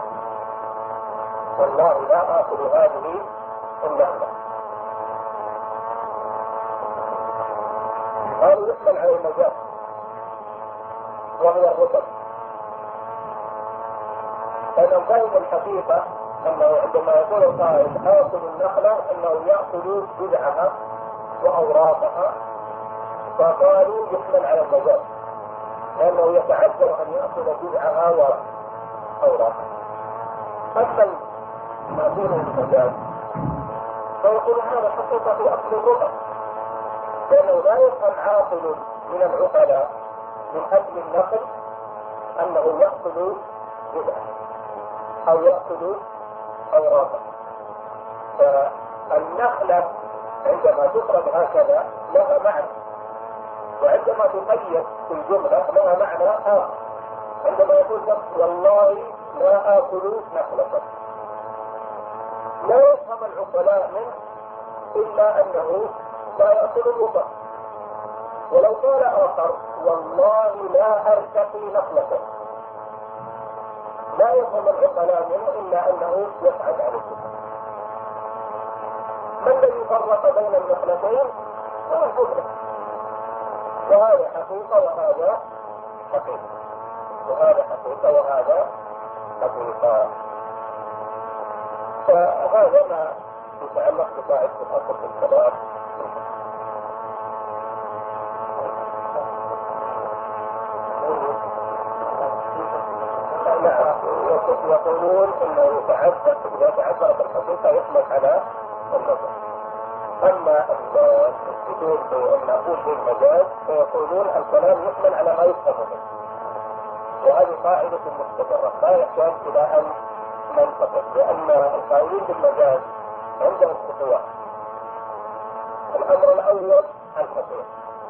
قالوا يحمل على المجاز وهي الرطب. فإن فهم الحقيقة أنه عندما يقول القائل آكل النخلة أنه يأكل جذعها وأوراقها فقالوا يحمل على المجاز لأنه يتعذر أن يأكل جذعها وأوراقها. أما ما دون المجاز فيقول هذا حقيقة في أكل الرطب لأنه لا يفهم عاقل من العقلاء من أكل النخل أنه يأكل جذعها أو يأكل أوراقها. فالنخلة عندما تفرد هكذا لها معنى وعندما تقيد في الجملة لها معنى آخر. عندما يقول والله لا آكل نخلة لا يفهم العقلاء منه إلا أنه لا يأكل الرطب. ولو قال آخر والله لا أرتقي نخلة لا يفهم العقلاء منه إلا أنه يسعد على الرطب. ما الذي فرق بين النخلتين هو الجملة وهذا حقيقة وهذا حقيقة فهذا ما يتعلق بقاعدة الأصل في الكلام. يقولون انه إذا تعذرت الحقيقة يحمل على النظر أما المسلمون المأخوذ بالمجاز فيقولون الكلام يحمل على ما يفهم منه، وهذه قاعدة مستمرة لا يحتاج إلى أن ننتقد، لأن القائلين بالمجاز عندهم خطوات. الأمر الأول الخطوة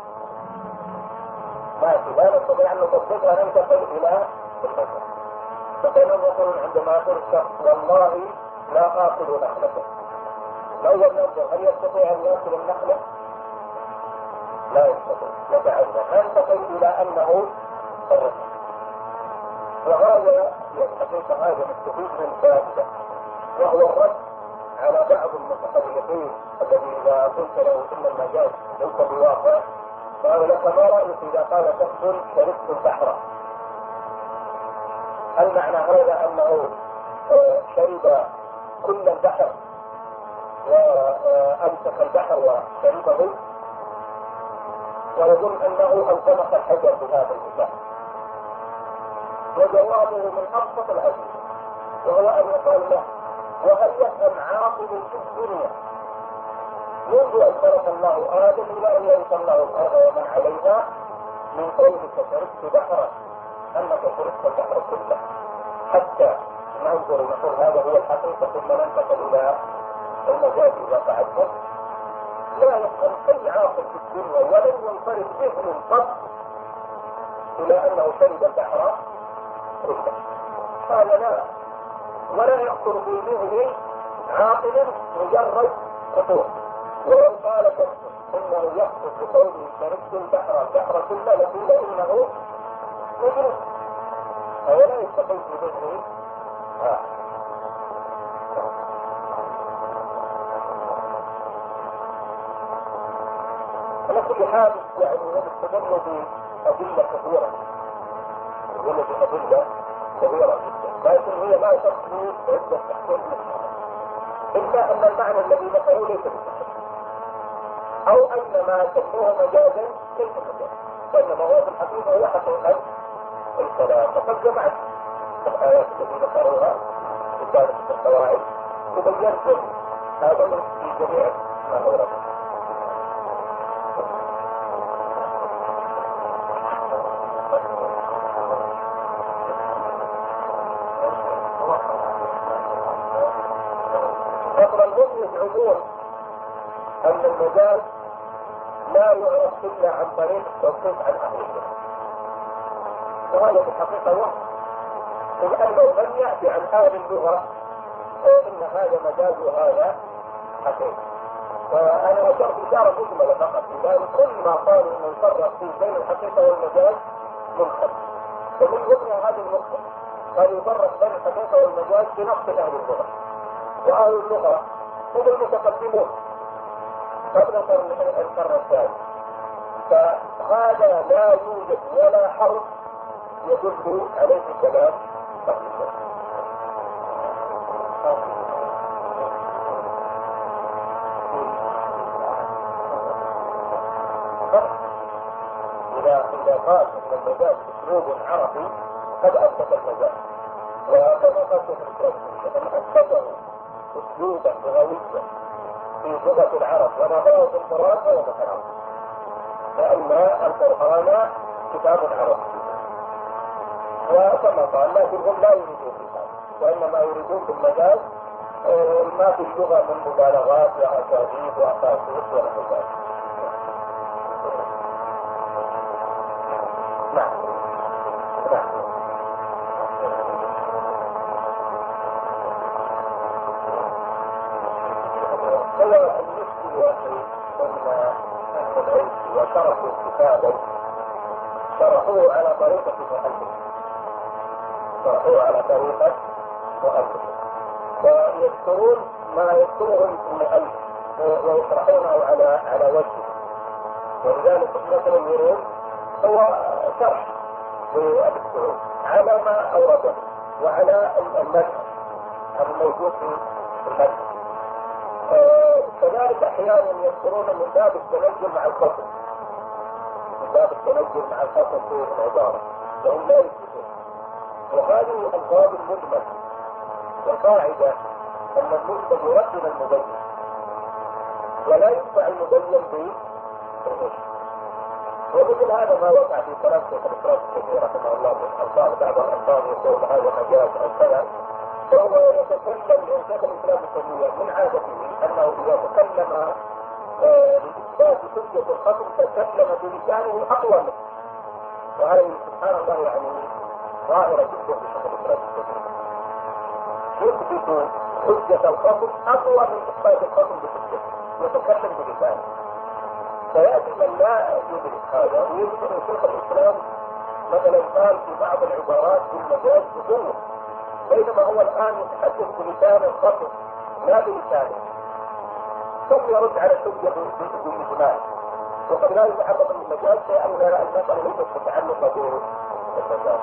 لا نستطيع أن نطبقها ننتقل إلى المجاز. فكانوا يقولون عندما يقول الشخص والله لا آكل نخلة، الأول ننظر هل يستطيع أن يأكل النخلة؟ لا يستطيع، يتعذر، ننتقل إلى أنه الرجل. وهذا الحقيقة هذا نستفيد من فائدة، وهو الرد على بعض المتخلفين الذي إذا قلت له إن المجاز ليس بواقع قال لك ما رأيك إذا قال شخص شربت البحر؟ هل معنى هذا أنه شرب كل البحر وأمسك البحر وشربه؟ ويظن أنه ألزمك الحجر بهذا المثال. وجوابه من أبسط الأسئلة، وهو أن يقال له وهل يفهم عاقل في الدنيا منذ أن خلق الله آدم إلى أن يرث الله الأرض ومن عليها من قولك شربت بحرا أنك شربت البحر كله، حتى ننظر نقول هذا هو الحقيقة ثم ننتقل إلى المجاز إذا فعلت. لا يفهم أي عاقل في الدنيا ولن ينفرد ذهن قط إلى أنه شرب البحر كله، هذا لا، ولا يخطر في ذهن عاقل مجرد خطور. ولو قال شخص انه يخطر بقوله شربت البحر كله لقيل انه مجنون، هذا لا يستقيم في ذهنه. على كل حال يعني نستمر بأدلة كثيرة، أدلة كبيرة جدا، لكن هي لا تخلو عدة تحكم إلا أن المعنى الذي ذكره ليس بالصحيح، أو أن ما تسموه مجازا ليس مجازا، وإنما هو في الحقيقة هو حقيقة الكلام. فقد جمعت الآيات التي ذكروها في ذلك القواعد وبينت هذا من في جميع ما هو رفض. يزعمون أن المجاز لا يعرف إلا عن طريق التوقيف عن أهل السنة، وهذا في الحقيقة وهم، لأنه لم يأتي عن أهل اللغة إن هذا مجاز وهذا حقيقة. فأنا أشرت إشارة مجملة فقط، لذلك كل ما قالوا أنه يفرق فيه بين الحقيقة والمجاز منخفض، ومن ضمن هذه النقطة قالوا يفرق بين الحقيقة والمجاز بنقص أهل اللغة، وأهل اللغة هم المتقدمون قبل القرن الثالث، فهذا لا يوجد ولا حرف يدل عليه الكلام تقريبا. إذا قال أن المجاز أسلوب عربي قد أثبت المجاز، وكما قال أن أثبته أسلوبا لغويا في لغة العرب ونظره في القرآن فهو محرم، لأن القرآن كتاب عربي. وكما قال لكن هم لا يريدون هذا، وإنما يريدون بالمجاز ما في اللغة من مبالغات وأساليب وأساسيس ونحو ذلك. نعم نعم. هو المشكلة أن أهل العلم وشرحوا كتابا شرحوه على طريقة مؤلف، فيذكرون ما يذكره المؤلف ويشرحونه على وجهه، ولذلك مثل الورود هو شرح لأبي السعود على ما أورده وعلى المذهب الموجود في المذهب. كذلك أحيانا يذكرون من باب التنجم مع الفصل، في العبارة، وهم لا يثبتون. وهذه الباب المجمل، والقاعدة أن المجمل يرد المبين، ولا ينفع المبين بالرشد. ومثل هذا ما وقع في كلام شيخ الاسلام الكبير رحمه الله من الفاظ بعض الالفاظ يقول هذا مجاز او كذا، فهو يتكلم شيخ الاسلام الكبير من عادته انه اذا تكلم لإثبات حجة الخصم تكلم بلسانه أقوى منه، وهذه سبحان الله يعني ظاهرة جدا في شيخ الاسلام الكبير، يثبت حجة الخصم أقوى من إثبات الخصم بحجته، يتكلم بلسانه. فيأتي من لا يدرك هذا ويجد أن شيخ الإسلام مثلا قال في بعض العبارات بالمجاز بقوة، بينما هو الآن يتحدث بلسان الخصم لا بلسانه، ثم يرد على الحجة بالإجمال، وقد لا يتعرض للمجاز شيئا ولا المسألة ليست متعلقة بالمجاز.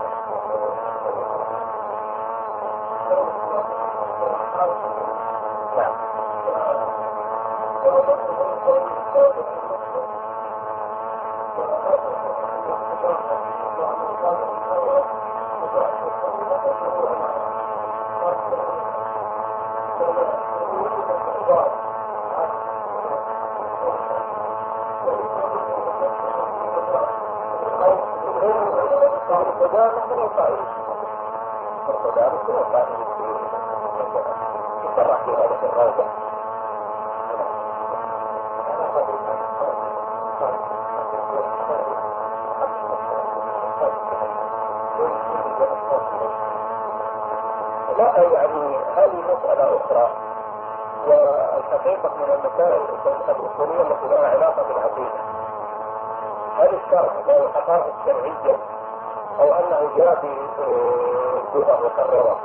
لا يعني هذه مسألة أخرى، والحقيقة من المسائل الأصولية التي لها علاقة بالعقيدة، هل الشرع له حقائق شرعية أو أنه جاء بصورة مكررة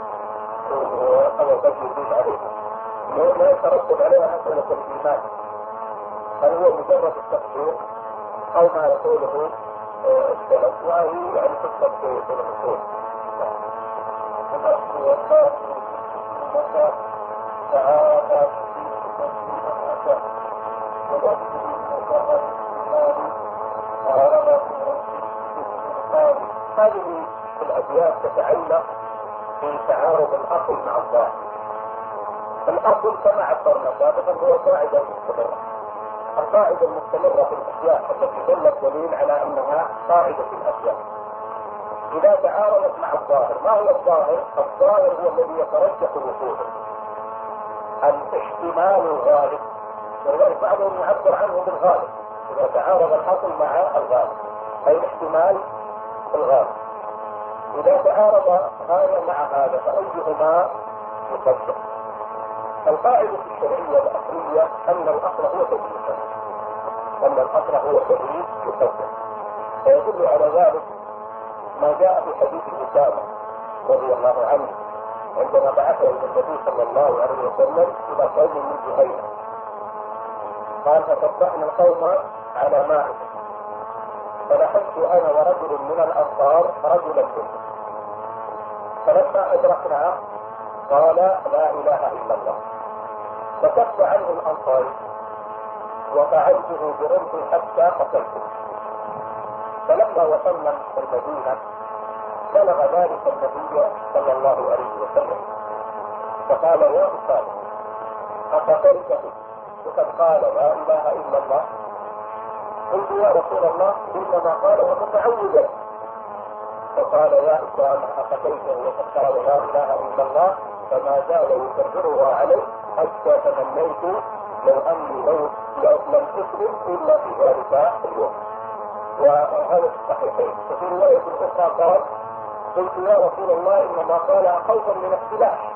أو قد يزيد عليها، لا يترتب عليها مسألة الإيمان، هل هو مجرد التفسير أو ما يقوله السلف، وهي يعني تثبت في الأصول. هذه الأبيات تتعلق بتعارض الأصل مع الظاهر. الأصل كما عبرنا سابقا هو قاعدة مستمرة، القاعدة المستمرة في الأشياء التي دل الدليل على أنها قاعدة في الأشياء. إذا تعارضت مع الظاهر، ما هو الظاهر؟ الظاهر هو الذي يترجح وقوعه، الاحتمال الغالب، ولذلك بعضهم يعبر عنه بالغالب، إذا تعارض الأصل مع الغالب أي الاحتمال الغالب. إذا تعارض هذا مع هذا فأيهما يقدم؟ القاعدة الشرعية الأصلية أن الأصل هو تجريد، أن الأصل هو تجريد يقدم، فيدل على ذلك ما جاء في حديث أسامة رضي الله عنه عندما بعثه النبي صلى الله عليه وسلم إلى قوم من جهينة، قال فصبحنا القوم على ماء، فلاحظت أنا ورجل من الأنصار رجلا منهم، فلما أدركناه قال لا إله إلا الله، فكف عنه الأنصاري وقعدته برمحي حتى قتلته. فلما وصلنا المدينة بلغ ذلك النبي صلى الله عليه وسلم، فقال يا أسامة أقتلته وقد قال لا إله إلا الله؟ قلت يا رسول الله إنما قال متعودا. فقال يا أسامة أقتلته وقد قال لا إله إلا الله؟ فما زال يكررها عليه حتى تمنيت لو أني لم أسلم إلا في ذلك اليوم. وهذا في الصحيحين. وفي رواية أخرى قال قلت يا رسول الله إنما قال خوفا من السلاح،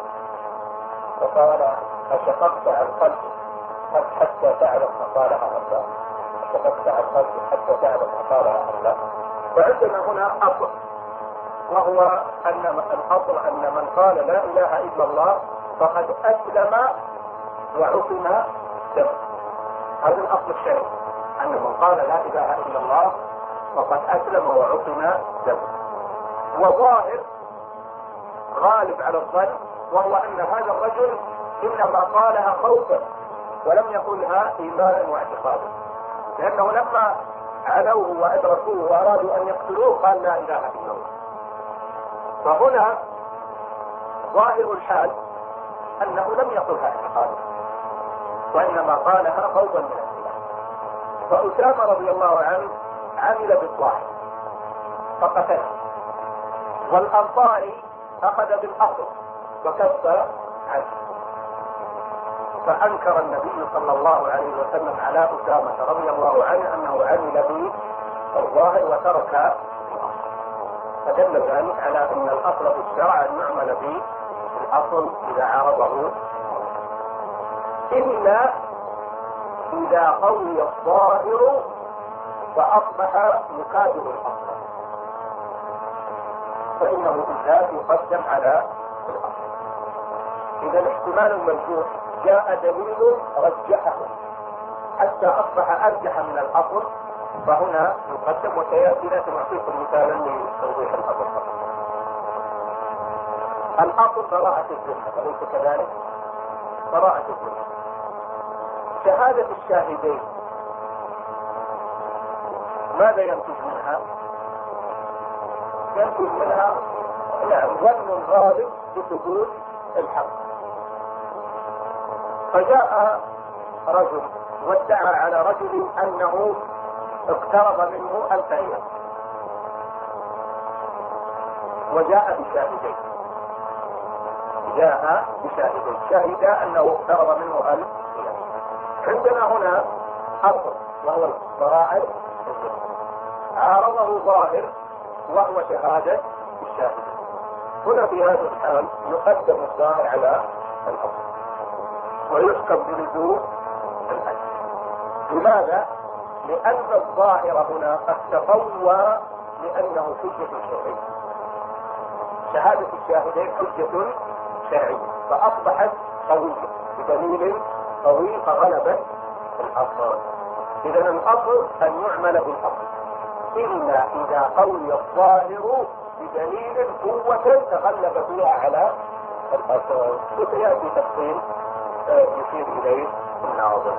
فقال أشققت عن قلبي حتى تعلم ما قالها أم لا؟ أشققت عن قلبي حتى تعلم ما قالها أم لا؟ وعندنا هنا أصل، وهو أن الأصل أن من قال لا إله إلا الله فقد أسلم وعصم دمه. هذا الأصل الشرعي، أن من قال لا إله إلا الله فقد أسلم وعصم دمه. وظاهر غالب على الظن، وهو أن هذا الرجل إنما قالها خوفا ولم يقلها إيمانا واعتقادا، لأنه لما علوه وأدركوه وأرادوا أن يقتلوه قال لا إله إلا الله. فهنا ظاهر الحال أنه لم يقلها اعتقادا، وإنما قالها خوفا من السلاح. فأسامة رضي الله عنه عمل بالظاهر فقتله، والأنصاري أخذ بالأصل وكف عنه. فأنكر النبي صلى الله عليه وسلم على أسامة رضي الله عنه أنه عمل بالظاهر وترك الأصل. فدل ذلك على أن الأصل في الشرع أن يعمل بالأصل إذا عارضه، إلا إذا قوي الظاهر فأصبح مكابر الأصل، فإنه بالذات يقدم على الأصل. إذا الاحتمال المرجوح جاء دليل رجحه حتى أصبح أرجح من الأصل، فهنا يقدم. وسيأتي لكن أعطيكم مثالا لتوضيح الأصل. الأصل براءة الذمة، أليس كذلك؟ براءة الذمة. شهادة الشاهدين ماذا ينتج منها؟ ينتج منها ظن غالب بثبوت الحق. فجاء رجل وادعى على رجل أنه اقترض منه 1000 ريال، وجاء بشاهدين، شهد أنه اقترض منه 1000 ريال. عندنا هنا أصل وهو براءة الذمة، عارضه ظاهر وهو شهادة الشاهد. هنا في هذا الحال يقدم الظاهر على الأصل ويحكم بلزوم الأصل. لماذا؟ لأن الظاهر هنا قد تقوى لأنه حجة شرعية. شهادة الشاهدين حجة شرعية فأصبحت قوية بدليل قوي فغلبت الأصل. إذا الأصل أن يعمل بالأصل إلا إذا قوي الظاهر بدليل قوة تغلب فيها على الأصل. وسيأتي تفصيل يشير إليه الناظر.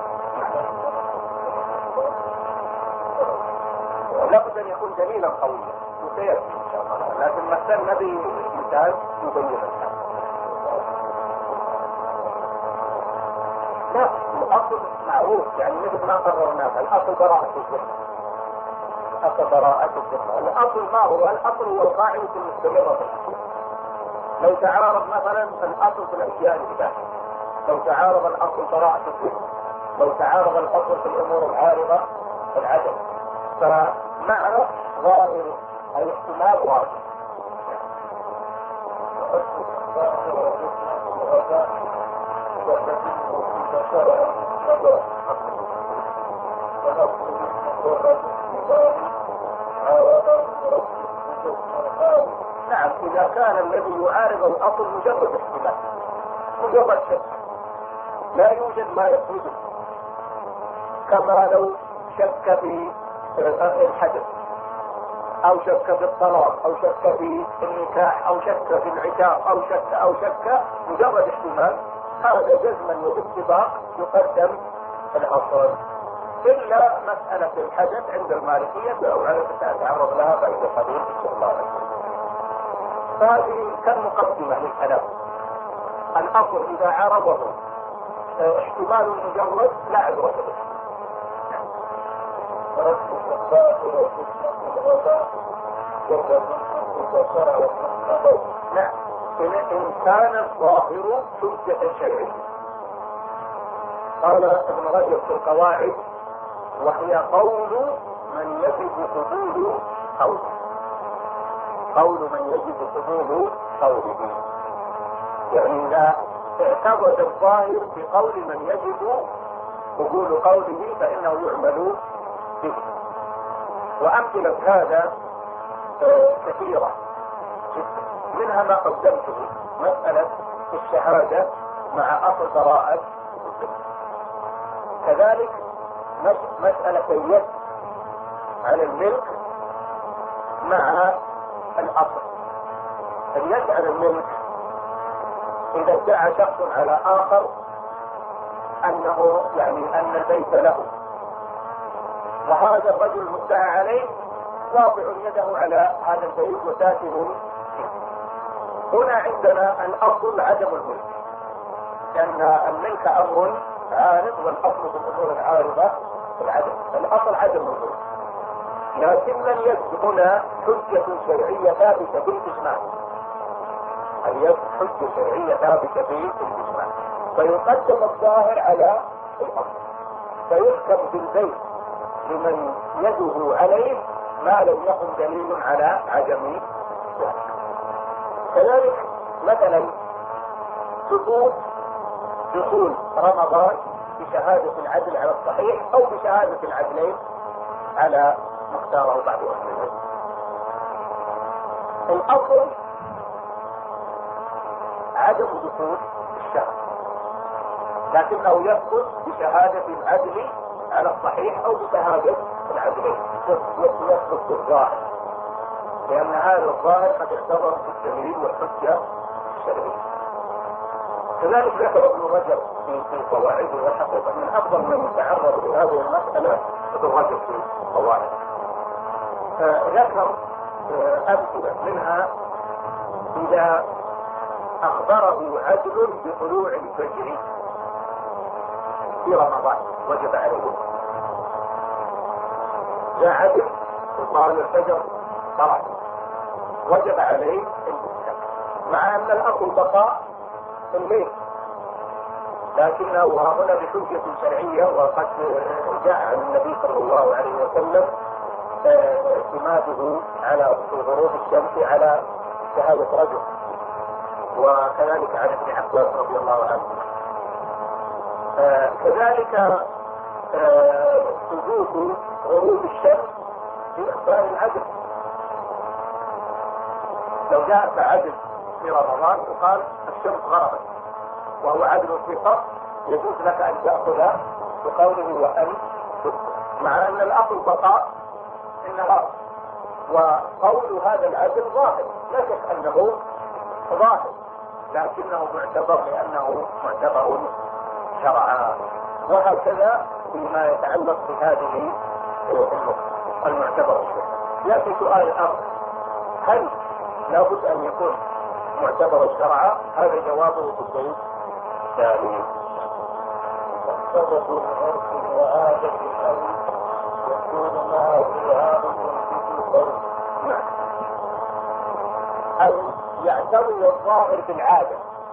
لابد أن يكون دليلا قويا وسيأتي إن شاء الله، لكن مثلنا بمثال يبين الحال. لا، الأصل معروف، يعني مثل ما قررناه، الأصل براءة الذمة. الأصل ما هو؟ الأصل هو القاعدة المستمرة في الأصل. لو تعارض مثلا الأصل في الأشياء الإباحة، لو تعارض الأصل براءة الذمة، لو تعارض الأصل في الأمور العارضة العدم، فمعنى ظاهر الاحتمال واضح. نعم، إذا كان الذي يعارض الأصل مجرد احتمال، مجرد شك، لا يوجد ما يفوده، كما لو شك في الحدث أو شك في الطلاق أو شك في النكاح أو شك في العتاق أو شك مجرد احتمال، هذا جزما وباتفاق يقدم الأصل. إلا مسألة الحدث عند المالكية أو على تتعرض لها بعد الحديث إن شاء الله. فهذه كالمقدمة للكلام. الأصل إذا عرضه احتمال مجرد لا عبرة به. نعم، إن كان الظاهر حجة شرعية. قال ابن رجب في القواعد: وهي قول من يجب قبول قوله. قول من يجب قبول قوله، يعني إذا اعتقد الظاهر بقول من يجب قبول قوله فإنه يعمل به. وأمثلة هذا كثيرة جدا، منها ما قدمته، مسألة الشهادة مع أصل براءة، كذلك مسألة اليد على الملك مع الأصل. اليد على الملك إذا ادعى شخص على آخر أنه يعني أن البيت له، وهذا الرجل المدعى عليه واضع يده على هذا البيت وساكن فيه. هنا عندنا الأصل عدم الملك، لأن الملك أمر عارض، والأصل في الأمور العارضة العدم. الأصل عدم الوجود، لكن لم يثبت هنا حجة شرعية ثابتة بالإجماع. حجة شرعية ثابتة بالإجماع، فيقدم الظاهر على الأصل، فيحكم بالبيت لمن يده عليه ما لم يكن دليل على عدم ذلك. كذلك مثلا ثبوت دخول رمضان بشهادة العدل على الصحيح أو بشهادة العدلين على مختاره بعض أهل العلم. الأصل عدم دخول الشهر، لكنه يثبت بشهادة العدل على الصحيح أو بشهادة العدلين، يثبت بالظاهر، لأن هذا الظاهر قد اعتبر في الدليل والحجة الشرعية. كذلك ذكر ابن رجب في قواعده، والحقيقة من أفضل من يتعرض لهذه المسألة ابن رجب في قواعده. ذكر أمثلة منها: إذا أخبره عدل بطلوع الفجر في رمضان وجب عليه. جاء عدل وقال الفجر طلع، وجب عليه الإمساك، مع أن الأصل بقاء الليل، لكنه هنا بحجة شرعية، وقد جاء عن النبي صلى الله عليه وسلم اعتماده على غروب الشمس على شهادة رجل، وكذلك عن ابن عباس رضي الله عنه. كذلك ثبوت غروب الشمس في إخبار العدل. لو جاء عدل في رمضان وقال الشمس غربت وهو عدل في فرق، يجوز لك أن تأخذ بقوله وأن تفطر، مع أن الأصل بقاء النهار، وقول هذا العدل ظاهر، لا شك أنه ظاهر، لكنه معتبر لأنه معتبر شرعا. وهكذا فيما يتعلق بهذه النقطة المعتبر الشرعي. يأتي سؤال آخر: هل لابد أن يكون معتبر الشرع؟ هذا جوابه في الدليل التالي: تصرف العرف وعادة الحول يكون معه إعادة في القول. أن يعتبر الظاهر بالعادة،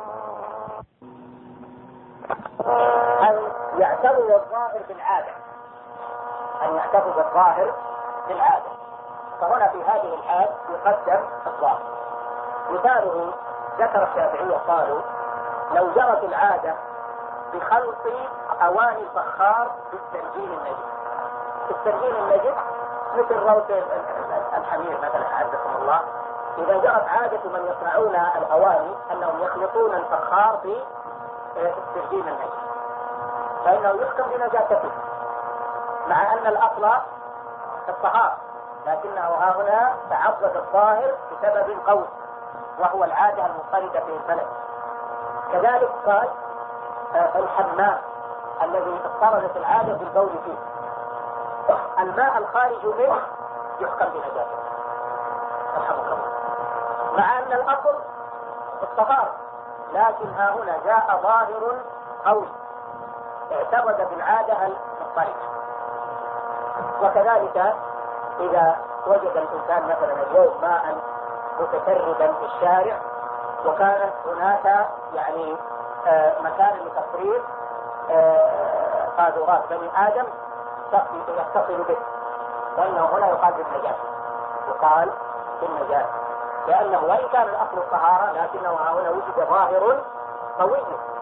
أن يعتبر الظاهر بالعادة، أن يعتبر الظاهر بالعادة. فهنا في هذه الحال يقدم الظاهر. مثاله ذكر الشافعية قالوا: لو جرت العادة بخلط أواني الفخار بالتنجيل النجس. التنجيل النجس مثل روث الحمير مثلا أعزكم الله. إذا جرت عادة من يصنعون الأواني أنهم يخلطون الفخار في التنجيل النجس، فإنه يحكم بنجاسته، مع أن الأصل الطهارة، لكنه ها هنا تعرض الظاهر بسبب قول وهو العادة المضطردة في البلد. كذلك قال الحمام الذي اضطردت العادة بالبول فيه، الماء الخارج منه يحكم بنجاسته رحمك الله، مع أن الأصل الطهارة، لكن ها هنا جاء ظاهر قوي اعتمد بالعادة المضطردة. وكذلك إذا وجد الإنسان مثلا اليوم ماء متسربا في الشارع، وكانت هناك يعني مكان لتفريغ قاذورات بني آدم يتصل به، فإنه هنا يقال بالنجاسة، يقال بالنجاسة، لأنه وإن كان الأصل الطهارة لكنه هنا وجد ظاهر قوي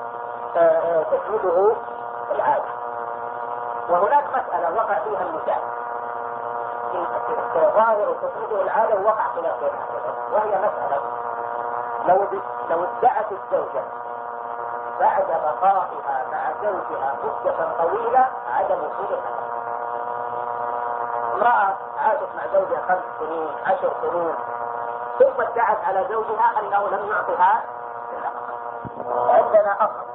تسنده العادة. وهناك مسألة وقع فيها النساء ظاهر تسنده العادة ووقع خلاف بينها، وهي مسألة لو ادعت الزوجة بعد بقائها مع زوجها مدة طويلة عدم وجود الحمل. امرأة عاشت مع زوجها 5 سنين 10 سنين، ثم ادعت على زوجها أنه لم يعطها النفقة. عندنا أصل،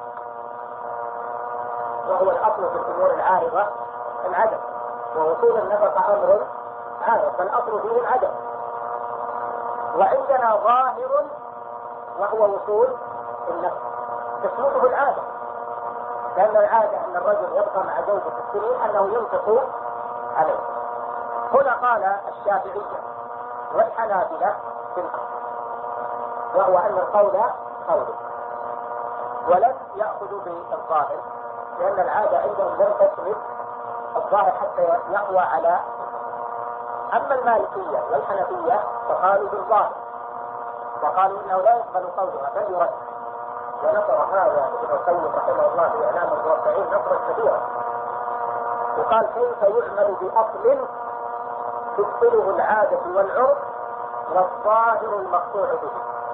وهو الأصل في الأمور العارضة العدم، ووصول النفقة أمر عارض، فالأصل فيه العدم. وعندنا ظاهر وهو وصول النفقة تسلطه العادة، لأن العادة أن الرجل يبقى مع زوجته السنين أنه ينفق عليه. هنا قال الشافعية والحنابلة في الأمر، وهو أن القول قوله، ولم يأخذوا بالظاهر، لأن العادة عندهم لم تثبت الظاهر حتى يقوى على. أما المالكية والحنفية فقالوا بالظاهر، وقالوا إنه لا يقبل قولها بل يرد. ونصر هذا ابن القيم رحمه الله في إعلام الموقعين نصرا كبيرا، وقال كيف يعمل بأصل تبطله العادة والعرف والظاهر المقطوع به.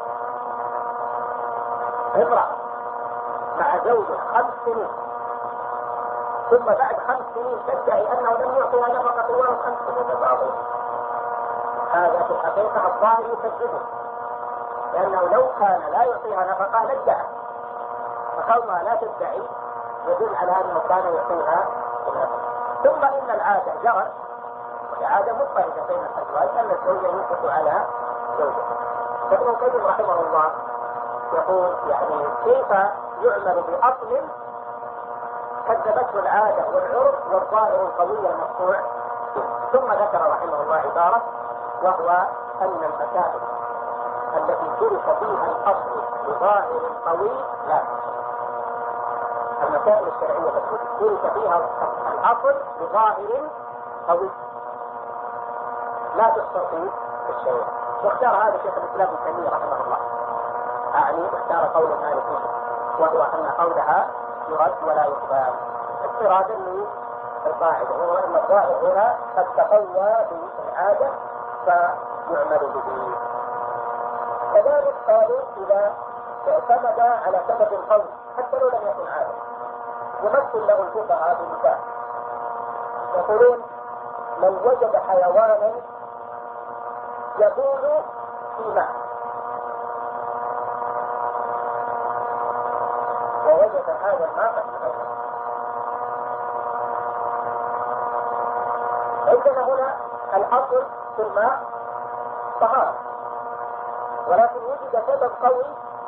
امرأة مع زوجها 5 سنين، ثم بعد 5 سنين تدعي أنه لم يعطيها نفقة طوال 5 سنين الماضية، هذا في الحقيقة الظاهر يكذبه، لأنه لو كان لا يعطيها نفقة لادعى، فقولها لا تدعي يدل على أنه كان يعطيها النفقة. ثم إن العادة جرت، والعادة مضطردة بين الأزواج أن الزوج ينفق على زوجته. فابن القيم رحمه الله يقول يعني كيف يعمل بأصل كذبته العادة والعرف والظاهر القوي المقطوع. ثم ذكر رحمه الله عبارة، وهو أن المسائل التي ترك فيها الأصل بظاهر قوي لا تحصل. المسائل الشرعية التي ترك فيها الأصل بظاهر قوي لا تحصل في الشريعة. واختار هذا شيخ الإسلام ابن تيمية رحمه الله، يعني اختار قول المالكية، وهو أن قولها يرد ولا يقبل اضطرادا للقاعدة، وهو أن الظاهر هنا قد تقوى بالعادة فيعمل به. كذلك قالوا إذا اعتمد على سبب قوي حتى لو لم يكن عادة، يمثل له الفقهاء بمثال، يقولون لو وجد حيوانا يبول في ماء، ووجد هذا الماء مستقيما، عندنا هنا الأصل في الماء طهارة، ولكن وجد سبب قوي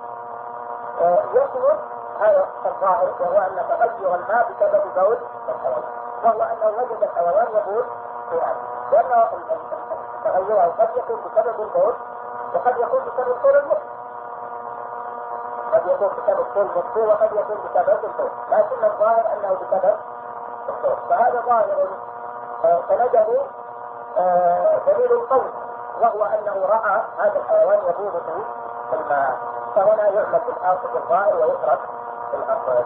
يثبت هذا الظاهر، وهو أن تغير الماء بسبب بول الحيوان، وهو أنه وجد الحيوان يبول في هذا، لأن تغيره قد يكون بسبب البول وقد يكون بسبب طول المخ، قد يكون بسبب طول المخ وقد يكون بسبب البول، لكن الظاهر أنه بسبب البول، فهذا ظاهر سنده دليل القول، وهو أنه رأى هذا الحيوان يبول في الماء، فهنا يعمل بالأصل الظاهر ويترك الأصل.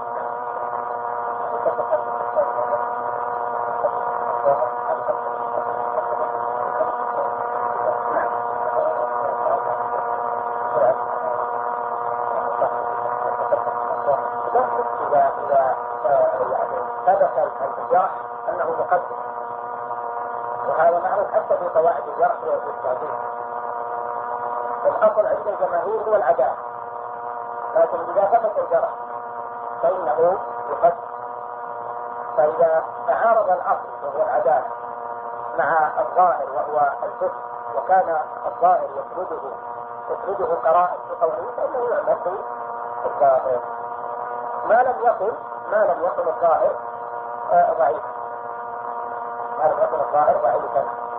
ثبت الجرح أنه مقدم، وهذا معروف حتى في قواعد الجرح والتعديل. الأصل عند الجماهير هو العدالة، لكن إذا ثبت الجرح فإنه يقدم. فإذا تعارض الأصل وهو العدالة مع الظاهر وهو الفسق، وكان الظاهر يخرجه قرائن في قوله، فإنه يعمل في الظاهر. ما لم يكن الظاهر ضعيف، ما لم يكن الظاهر ضعيفا.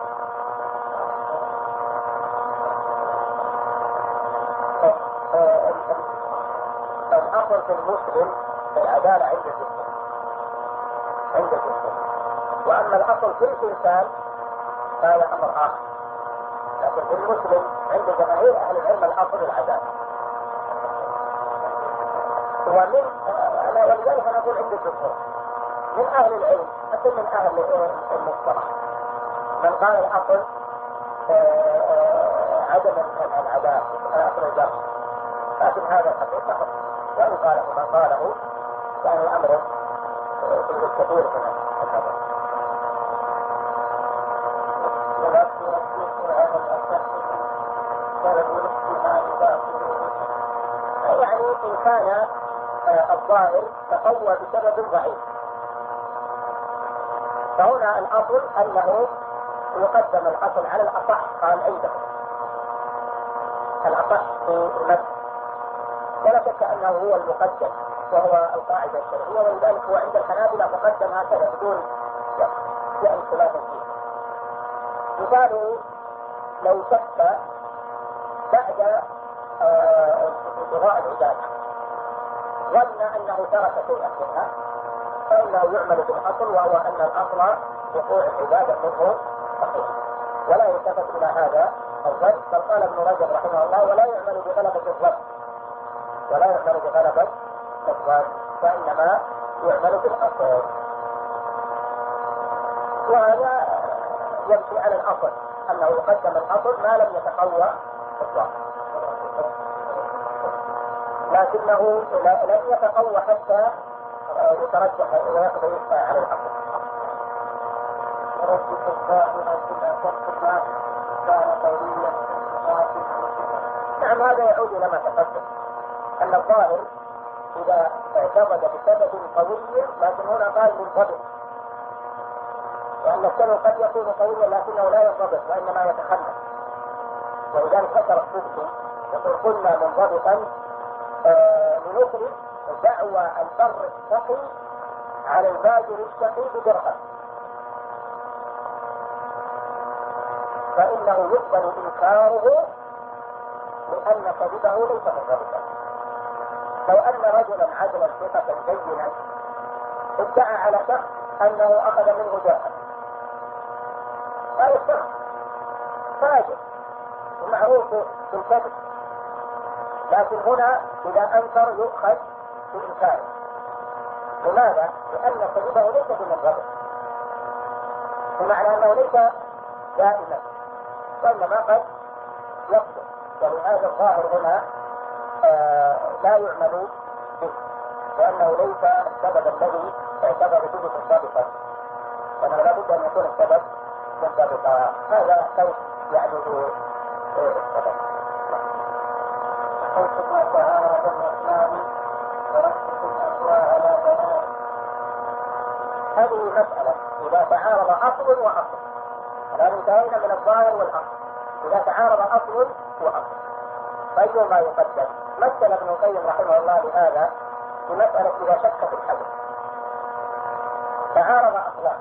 الأصل في المسلم العدالة عند الجسم، وأما الأصل في الإنسان فهذا أمر آخر. لكن في المسلم عند جماهير أهل العلم الأصل العدالة، ولذلك نقول عند الجمهور من أهل العلم حتى من أهل المصطلح من قال الأصل عدم العدالة أصل الجرح، لكن هذا الحقيقة وإن قاله من قاله يعني أمر كثير من الحدث. يعني إن كان الظاهر تقوى بسبب ضعيف، فهنا الأصل أنه يقدم الأصل على الأصح. قال عندهم الأصح في المسح، ولا شك أنه هو المقدم، وهو القاعدة الشرعية، ولذلك هو عند الحنابلة مقدم هكذا بدون يعني خلاف فيه. مثاله لو شك بعد انقضاء العبادة ظن أنه ترك شيئا منها فإنه يعمل بالأصل، وهو أن الأصل وقوع العبادة منه صحيح، ولا يلتفت إلى هذا الظن. بل قال ابن رجب رحمه الله: ولا يعمل بغلبة الظن، ولا يعمل بغلبة الظن، فإنما يعمل بالأصل. وهذا يمشي على الأصل، أنه يقدم الأصل ما لم يتقوى الظن، لكنه لم يتقوى حتى يترجح ويقضي على الأصل. نعم، هذا يعود إلى ما تقدم، أن الظاهر إذا اعتقد بسبب قوي، لكن هنا قال منضبط، لأن السبب قد يكون قويا لكنه لا ينضبط وإنما يتخلف، ولذلك ذكر السبكي يقول: قلنا منضبطا لنخرج دعوى البر الشقي على الفاجر الشقي بدرهم، فإنه يقبل إنكاره لأن كذبه ليس منضبطا. لو أن رجلا عدلا ثقة بينا ادعى على شخص أنه أخذ منه جاهل، هذا الشخص فاجر ومعروف بالكذب، لكن هنا إذا أنكر يؤخذ بإنكاره. لماذا؟ لأن كذبه ليس بمنضبط، بمعنى أنه ليس دائما، وإنما قد يقصد، ولهذا الظاهر هنا لا يعمل به، لأنه ليس السبب الذي اعتبر به منضبطا، فلا بد أن يكون السبب منضبطا. هذا كيف يعني السبب. حيث ما تعارض الإسلام وركز الأسواء على بنات، هذه مسألة إذا تعارض أصل وأصل، الآن انتهينا من الظاهر والأصل، إذا تعارض أصل وأصل فأيهما يقدم؟ مثل ابن القيم رحمه الله لهذا بمسألة إذا شك في الحدث، تعارض أصلان: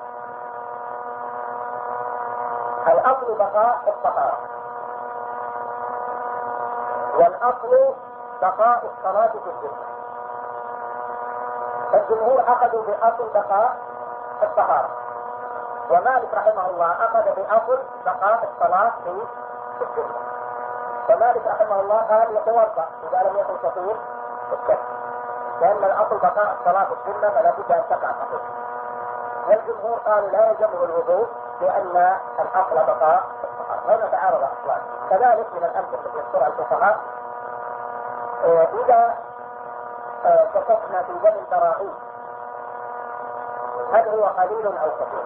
الأصل بقاء الطهارة، والأصل بقاء الصلاة في الجنة. الجمهور أخذوا بأصل بقاء الطهارة، ومالك رحمه الله أخذ بأصل بقاء الصلاة في الجنة. ومالك رحمه الله قال يتوضأ إذا لم يكن كثير الشك، لأن الأصل بقاء الصلاة في الجنة فلا بد أن تقع صحيح. والجمهور قالوا لا يلزمه الوضوء لأن الأصل بقاء الطهارة. هنا تعارض أصلان. كذلك من الأمثلة التي يذكرها الفقهاء: إذا شككنا في دم البراغيث هل هو قليل أو كثير؟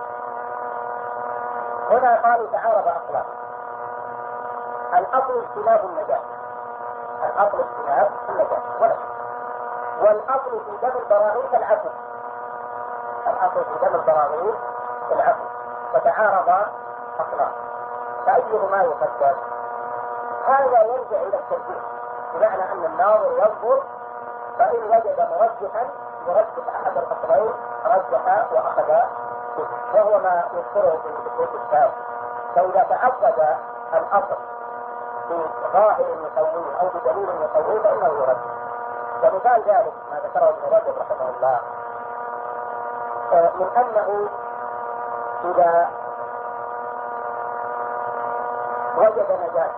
هنا قالوا تعارض أصلان: الأصل اجتناب النجاسة، الأصل اجتناب النجاسة، والأصل في دم البراغيث العفو، الأصل في دم البراغيث العفو، فتعارض أصلان، فأيهما يقدم؟ هذا يرجع إلى الترجيح، بمعنى أن الناظر ينظر، فإن وجد مرجحا يرجح أحد الأصلين رجح وأخذ به، وهو ما يذكره في الكتب السابقة. فإذا تعقد الأصل بظاهر يقويه أو بدليل يقويه فإنه يرجح. ومثال ذلك ما ذكره ابن رجب رحمه الله من أنه إذا وجد نجاسة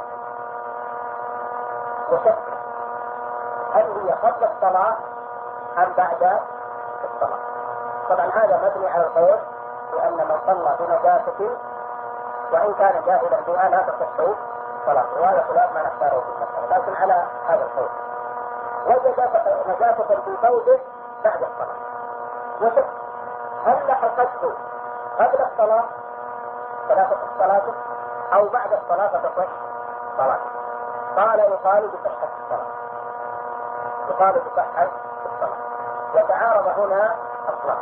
وشك هل هي قبل الصلاة أم بعد الصلاة. طبعا هذا مبني على القول لأن من صلى بنجاسة وإن كان جاهلا بها لا تصح صلاته، وهذا خلاف ما نختاره في المسألة، لكن على هذا القول وجد نجاسة في ثوبه بعد الصلاة وشك هل لحقته قبل الصلاة فلا تصح صلاته أو بعد الصلاة تصح صلاته. قال يقال بصحة الصلاة، يقال بصحة الصلاة. وتعارض هنا أصلان.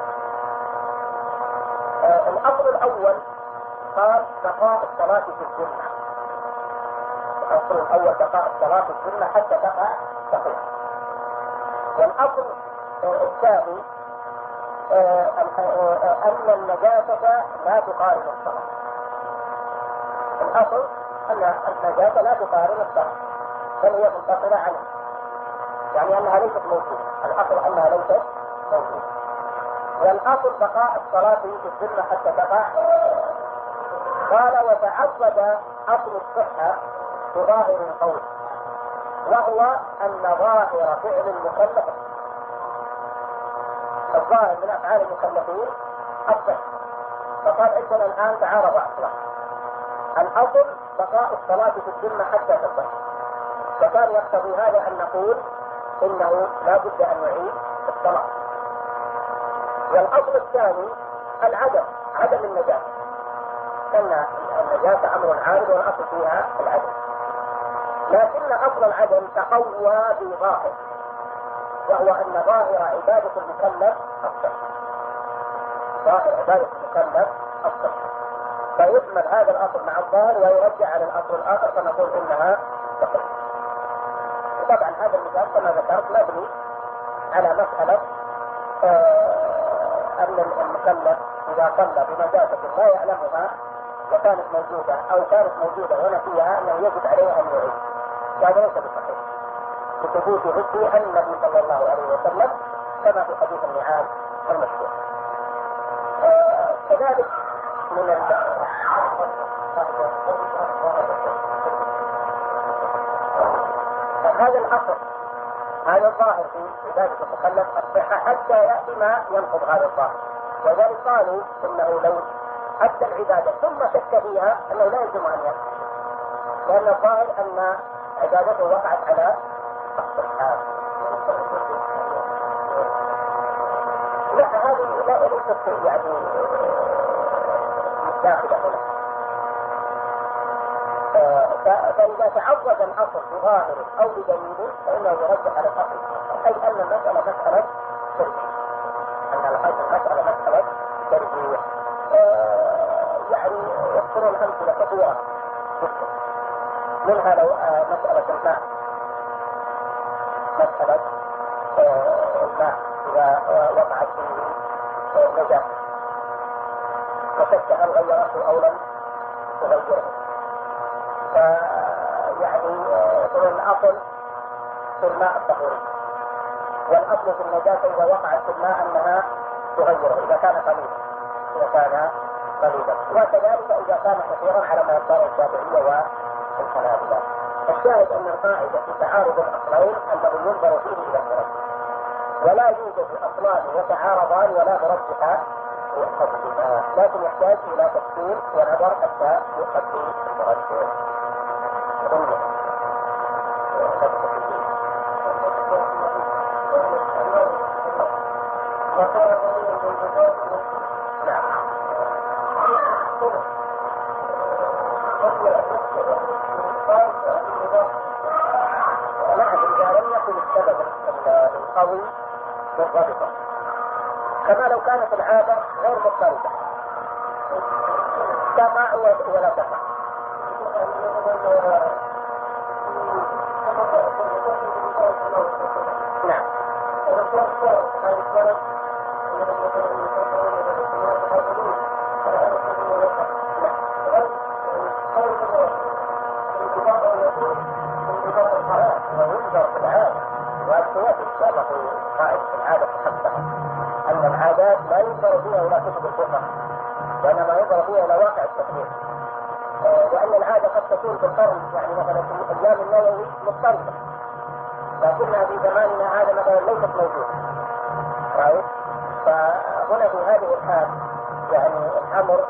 الأصل الأول قال بقاء الصلاة في الجنة، الأصل الأول بقاء الصلاة في الجنة حتى تقع صحيحة. والأصل الثاني أن النجاسة لا تقارن الصلاة. الأصل أن النجاسة لا تقارن الصلاة بل هي منفصلة عنه، يعني أنها ليست موجودة. الأصل أنها ليست موجودة. والأصل بقاء الصلاة في الذمة حتى تقع. قال وتعبد أصل الصحة بظاهر القول، وهو أن ظاهر فعل المكلف، الظاهر من أفعال المكلفين الصحة. فقال عندنا الآن تعارض أصلا. الأصل بقاء الصلاة في الذمة حتى تصح، فكان يقتضي هذا أن نقول إنه لا بد أن نعيد الصلاة. والأصل الثاني العدم، عدم النجاسة، أن النجاسة أمر عارض والأصل فيها العدم، لكن أصل العدم تقوى بظاهر، وهو أن ظاهر عبادة المكلف الصحة. ظاهر عبادة المكلف الصحة، فيحمل هذا الأصل مع الظاهر ويرجع على الأصل الآخر فنقول إنها تصح. طبعا هذا المثال كما ذكرت مبني على مسألة أن المكلف إذا صلى بنجاسة لا يعلمها وكانت موجودة أو كانت موجودة ونسيها أنه يجب عليه أن يعيد، وهذا ليس بصحيح بثبوت ذكر النبي صلى الله عليه وسلم كما في حديث النعام المشهور. كذلك من هذا الأصل، هذا الظاهر في عبادة المكلف الصحة حتى يأتي ما ينقض هذا الظاهر. وذلك قالوا إنه لو أدى العبادة ثم شك فيها أنه لا يجب أن يأتي، لأن الظاهر أن عبادته وقعت على الصحة. لا هذه لا ليست يعني داخلة هنا. فإذا تعرض الأصل بظاهر أو بدليل فإنه يرجع على الأصل، أي أن المسألة مسألة ترجيح، أن المسألة مسألة ترجيح. يعني يذكرون أمثلة كثيرة جدا، منها لو مسألة الماء، مسألة الماء إذا وقعت فيه نجاسة وشك هل غيرته أو لم تغيره، فيعني يقولون الأصل في الماء الطهوري، والأصل في النجاسة إذا وقعت في الماء أنها تغيره إذا كان قليلا، وكذلك إذا كان كثيرا على ما يختار الشافعية والحنابلة. الشاهد أن القاعدة في تعارض الأصلين الذي ينظر فيه إلى المرجح، ولا يوجد أصلان يتعارضان ولا مرجحان يقدمان، لكن يحتاج إلى تفصيل ونظر حتى يقدم المرجح. القوي منضبطة، كما لو كانت العادة غير مضطردة تقع ولا تقع. نعم. وأكتوات إن شاء الله في قاعدة العادة تحدثها أن العادات لا ينظر فيها إلى كتب الفقه، وإنما ينظر فيها إلى واقع التطبيق، لأن العادة قد تكون بالقرن، يعني مثلا في أيام النووي مضطردة، لكنها في زماننا هذا مثلا ليست موجودة. رأيت؟ فهنا في هذه الحال يعني الأمر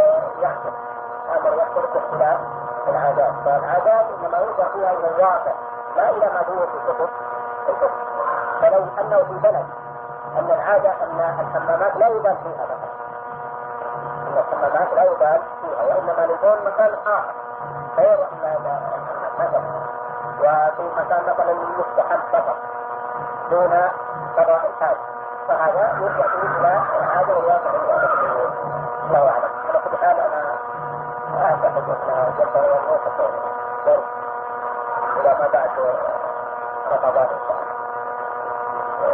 يحصل باختلاف العادات، فالعادات إنما ينظر فيها إلى الواقع لا إلى ما هو في كتب الفقه. فلو أنه في بلد أن العادة أن الحمامات لا يبال فيها مثلا، أن الحمامات لا يبال فيها وإنما لكون مكان آخر غير مثلا، وفي مكان مثلا للمستحب فقط دون قضاء الحاج، فهذا يرجع فيه إلى العادة والواقع الله أعلم. على كل حال أنا أعتقد أن جلسة والنوم إلى ما بعد رمضان إن شاء الله.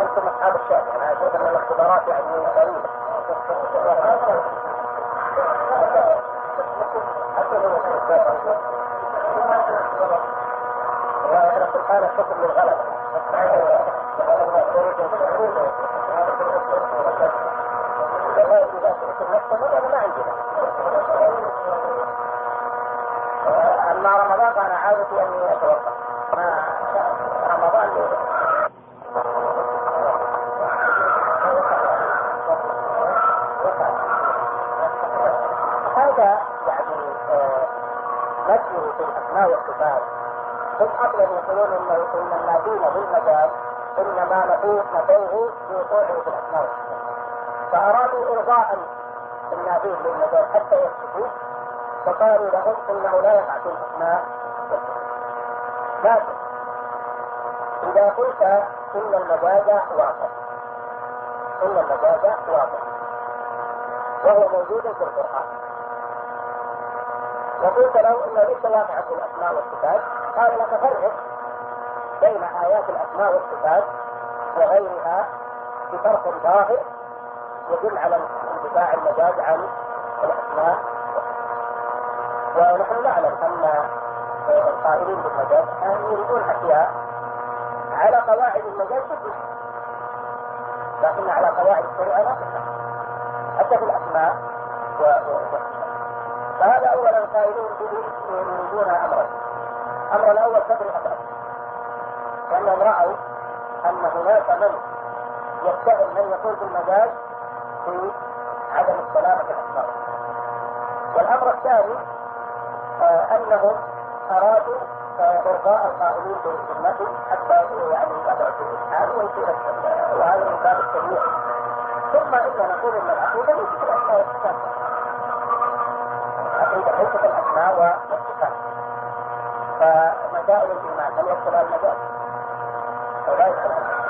أنتم أصحاب الشافعي، أنا أشوف أن الاختبارات يعني غريبة. سبحانه الشكر للغلبة. أما رمضان فأنا عادتي أني أتوقف. رمضان هذا يعني نفسه في الأسماء والصفات. هم أصلا يقولون إن النادين بالمجاز إنما نفوه بوقوعه في الأسماء والصفات، فأرادوا إرضاء النادين بالمجاز حتى يثبتوا، فقالوا لهم إنه لا يقع في الأسماء والصفات. لكن إذا قلت إن المجاز واضح وهو موجود في القرآن، وقلت له إنه ليس واقعا في الأسماء والصفات، قال لك فرق بين آيات الأسماء والصفات وغيرها بفرق ظاهر يدل على انتفاع المجاز عن الأسماء. ونحن نعلم أن القائلين بالمجاز يريدون أشياء على قواعد المجاز تثبت، لكن على قواعد الشريعة لا تثبت حتى في الأسماء والصفات. فهذا أولا القائلون به يريدون أمرين. الأمر الأول كفر الأسماء، لأنهم رأوا أن هناك من يتهم من يقول بالمجاز في عدم السلامة في الأسماء. والأمر الثاني أنهم أرادوا إرضاء القائلين بالنفي حتى يعني يضعوا في الإسحاب ويصير وهذا من باب التبييع. ثم إن نقول أن العقيدة ليست الأسماء والصفات، العقيدة ليست الأسماء والصفات، فمسائل الإيمان هل يدخل المجاز أو لا يدخل المجاز؟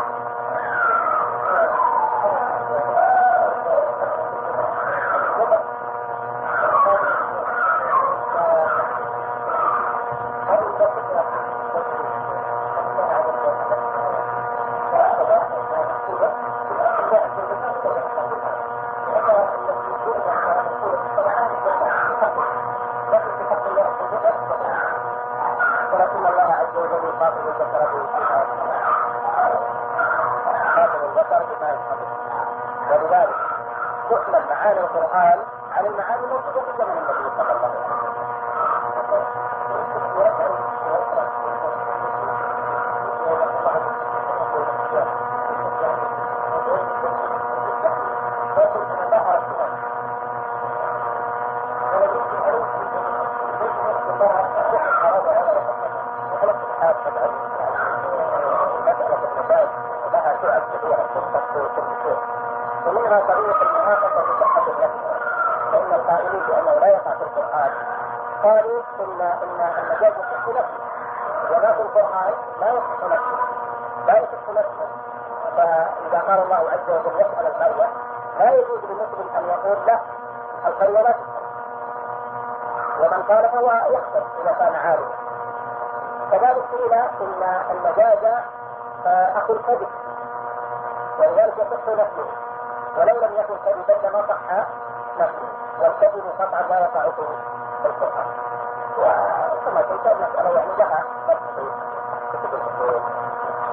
ولكن الله عز وجل يخاطب البشر بما يخاطب، ولذلك تحمل معاني القرآن على المعاني الموجودة في زمن النبي صلى الله عليه وسلم. ومنها طريقة المناقشة بصحة النفس، فإن القائلين بأنه لا يقع في القرآن قالوا إن المجاز يصح نفسه، وما في القرآن لا يصح نفسه. فإذا قال الله عز وجل يسأل القرية لا يجوز للمسلم أن يقول له القرية لا تسأل، ومن قال فهو يخسر إذا كان عارفا. كذلك قيل إن المجاز أخو الكذب، ولذلك يصح نفسه، ولو لم يكن كذبا لما صح نفسه، والكذب قطعا لا يقع في القرآن. وكما قلت المسألة يعني لها كتب الأصول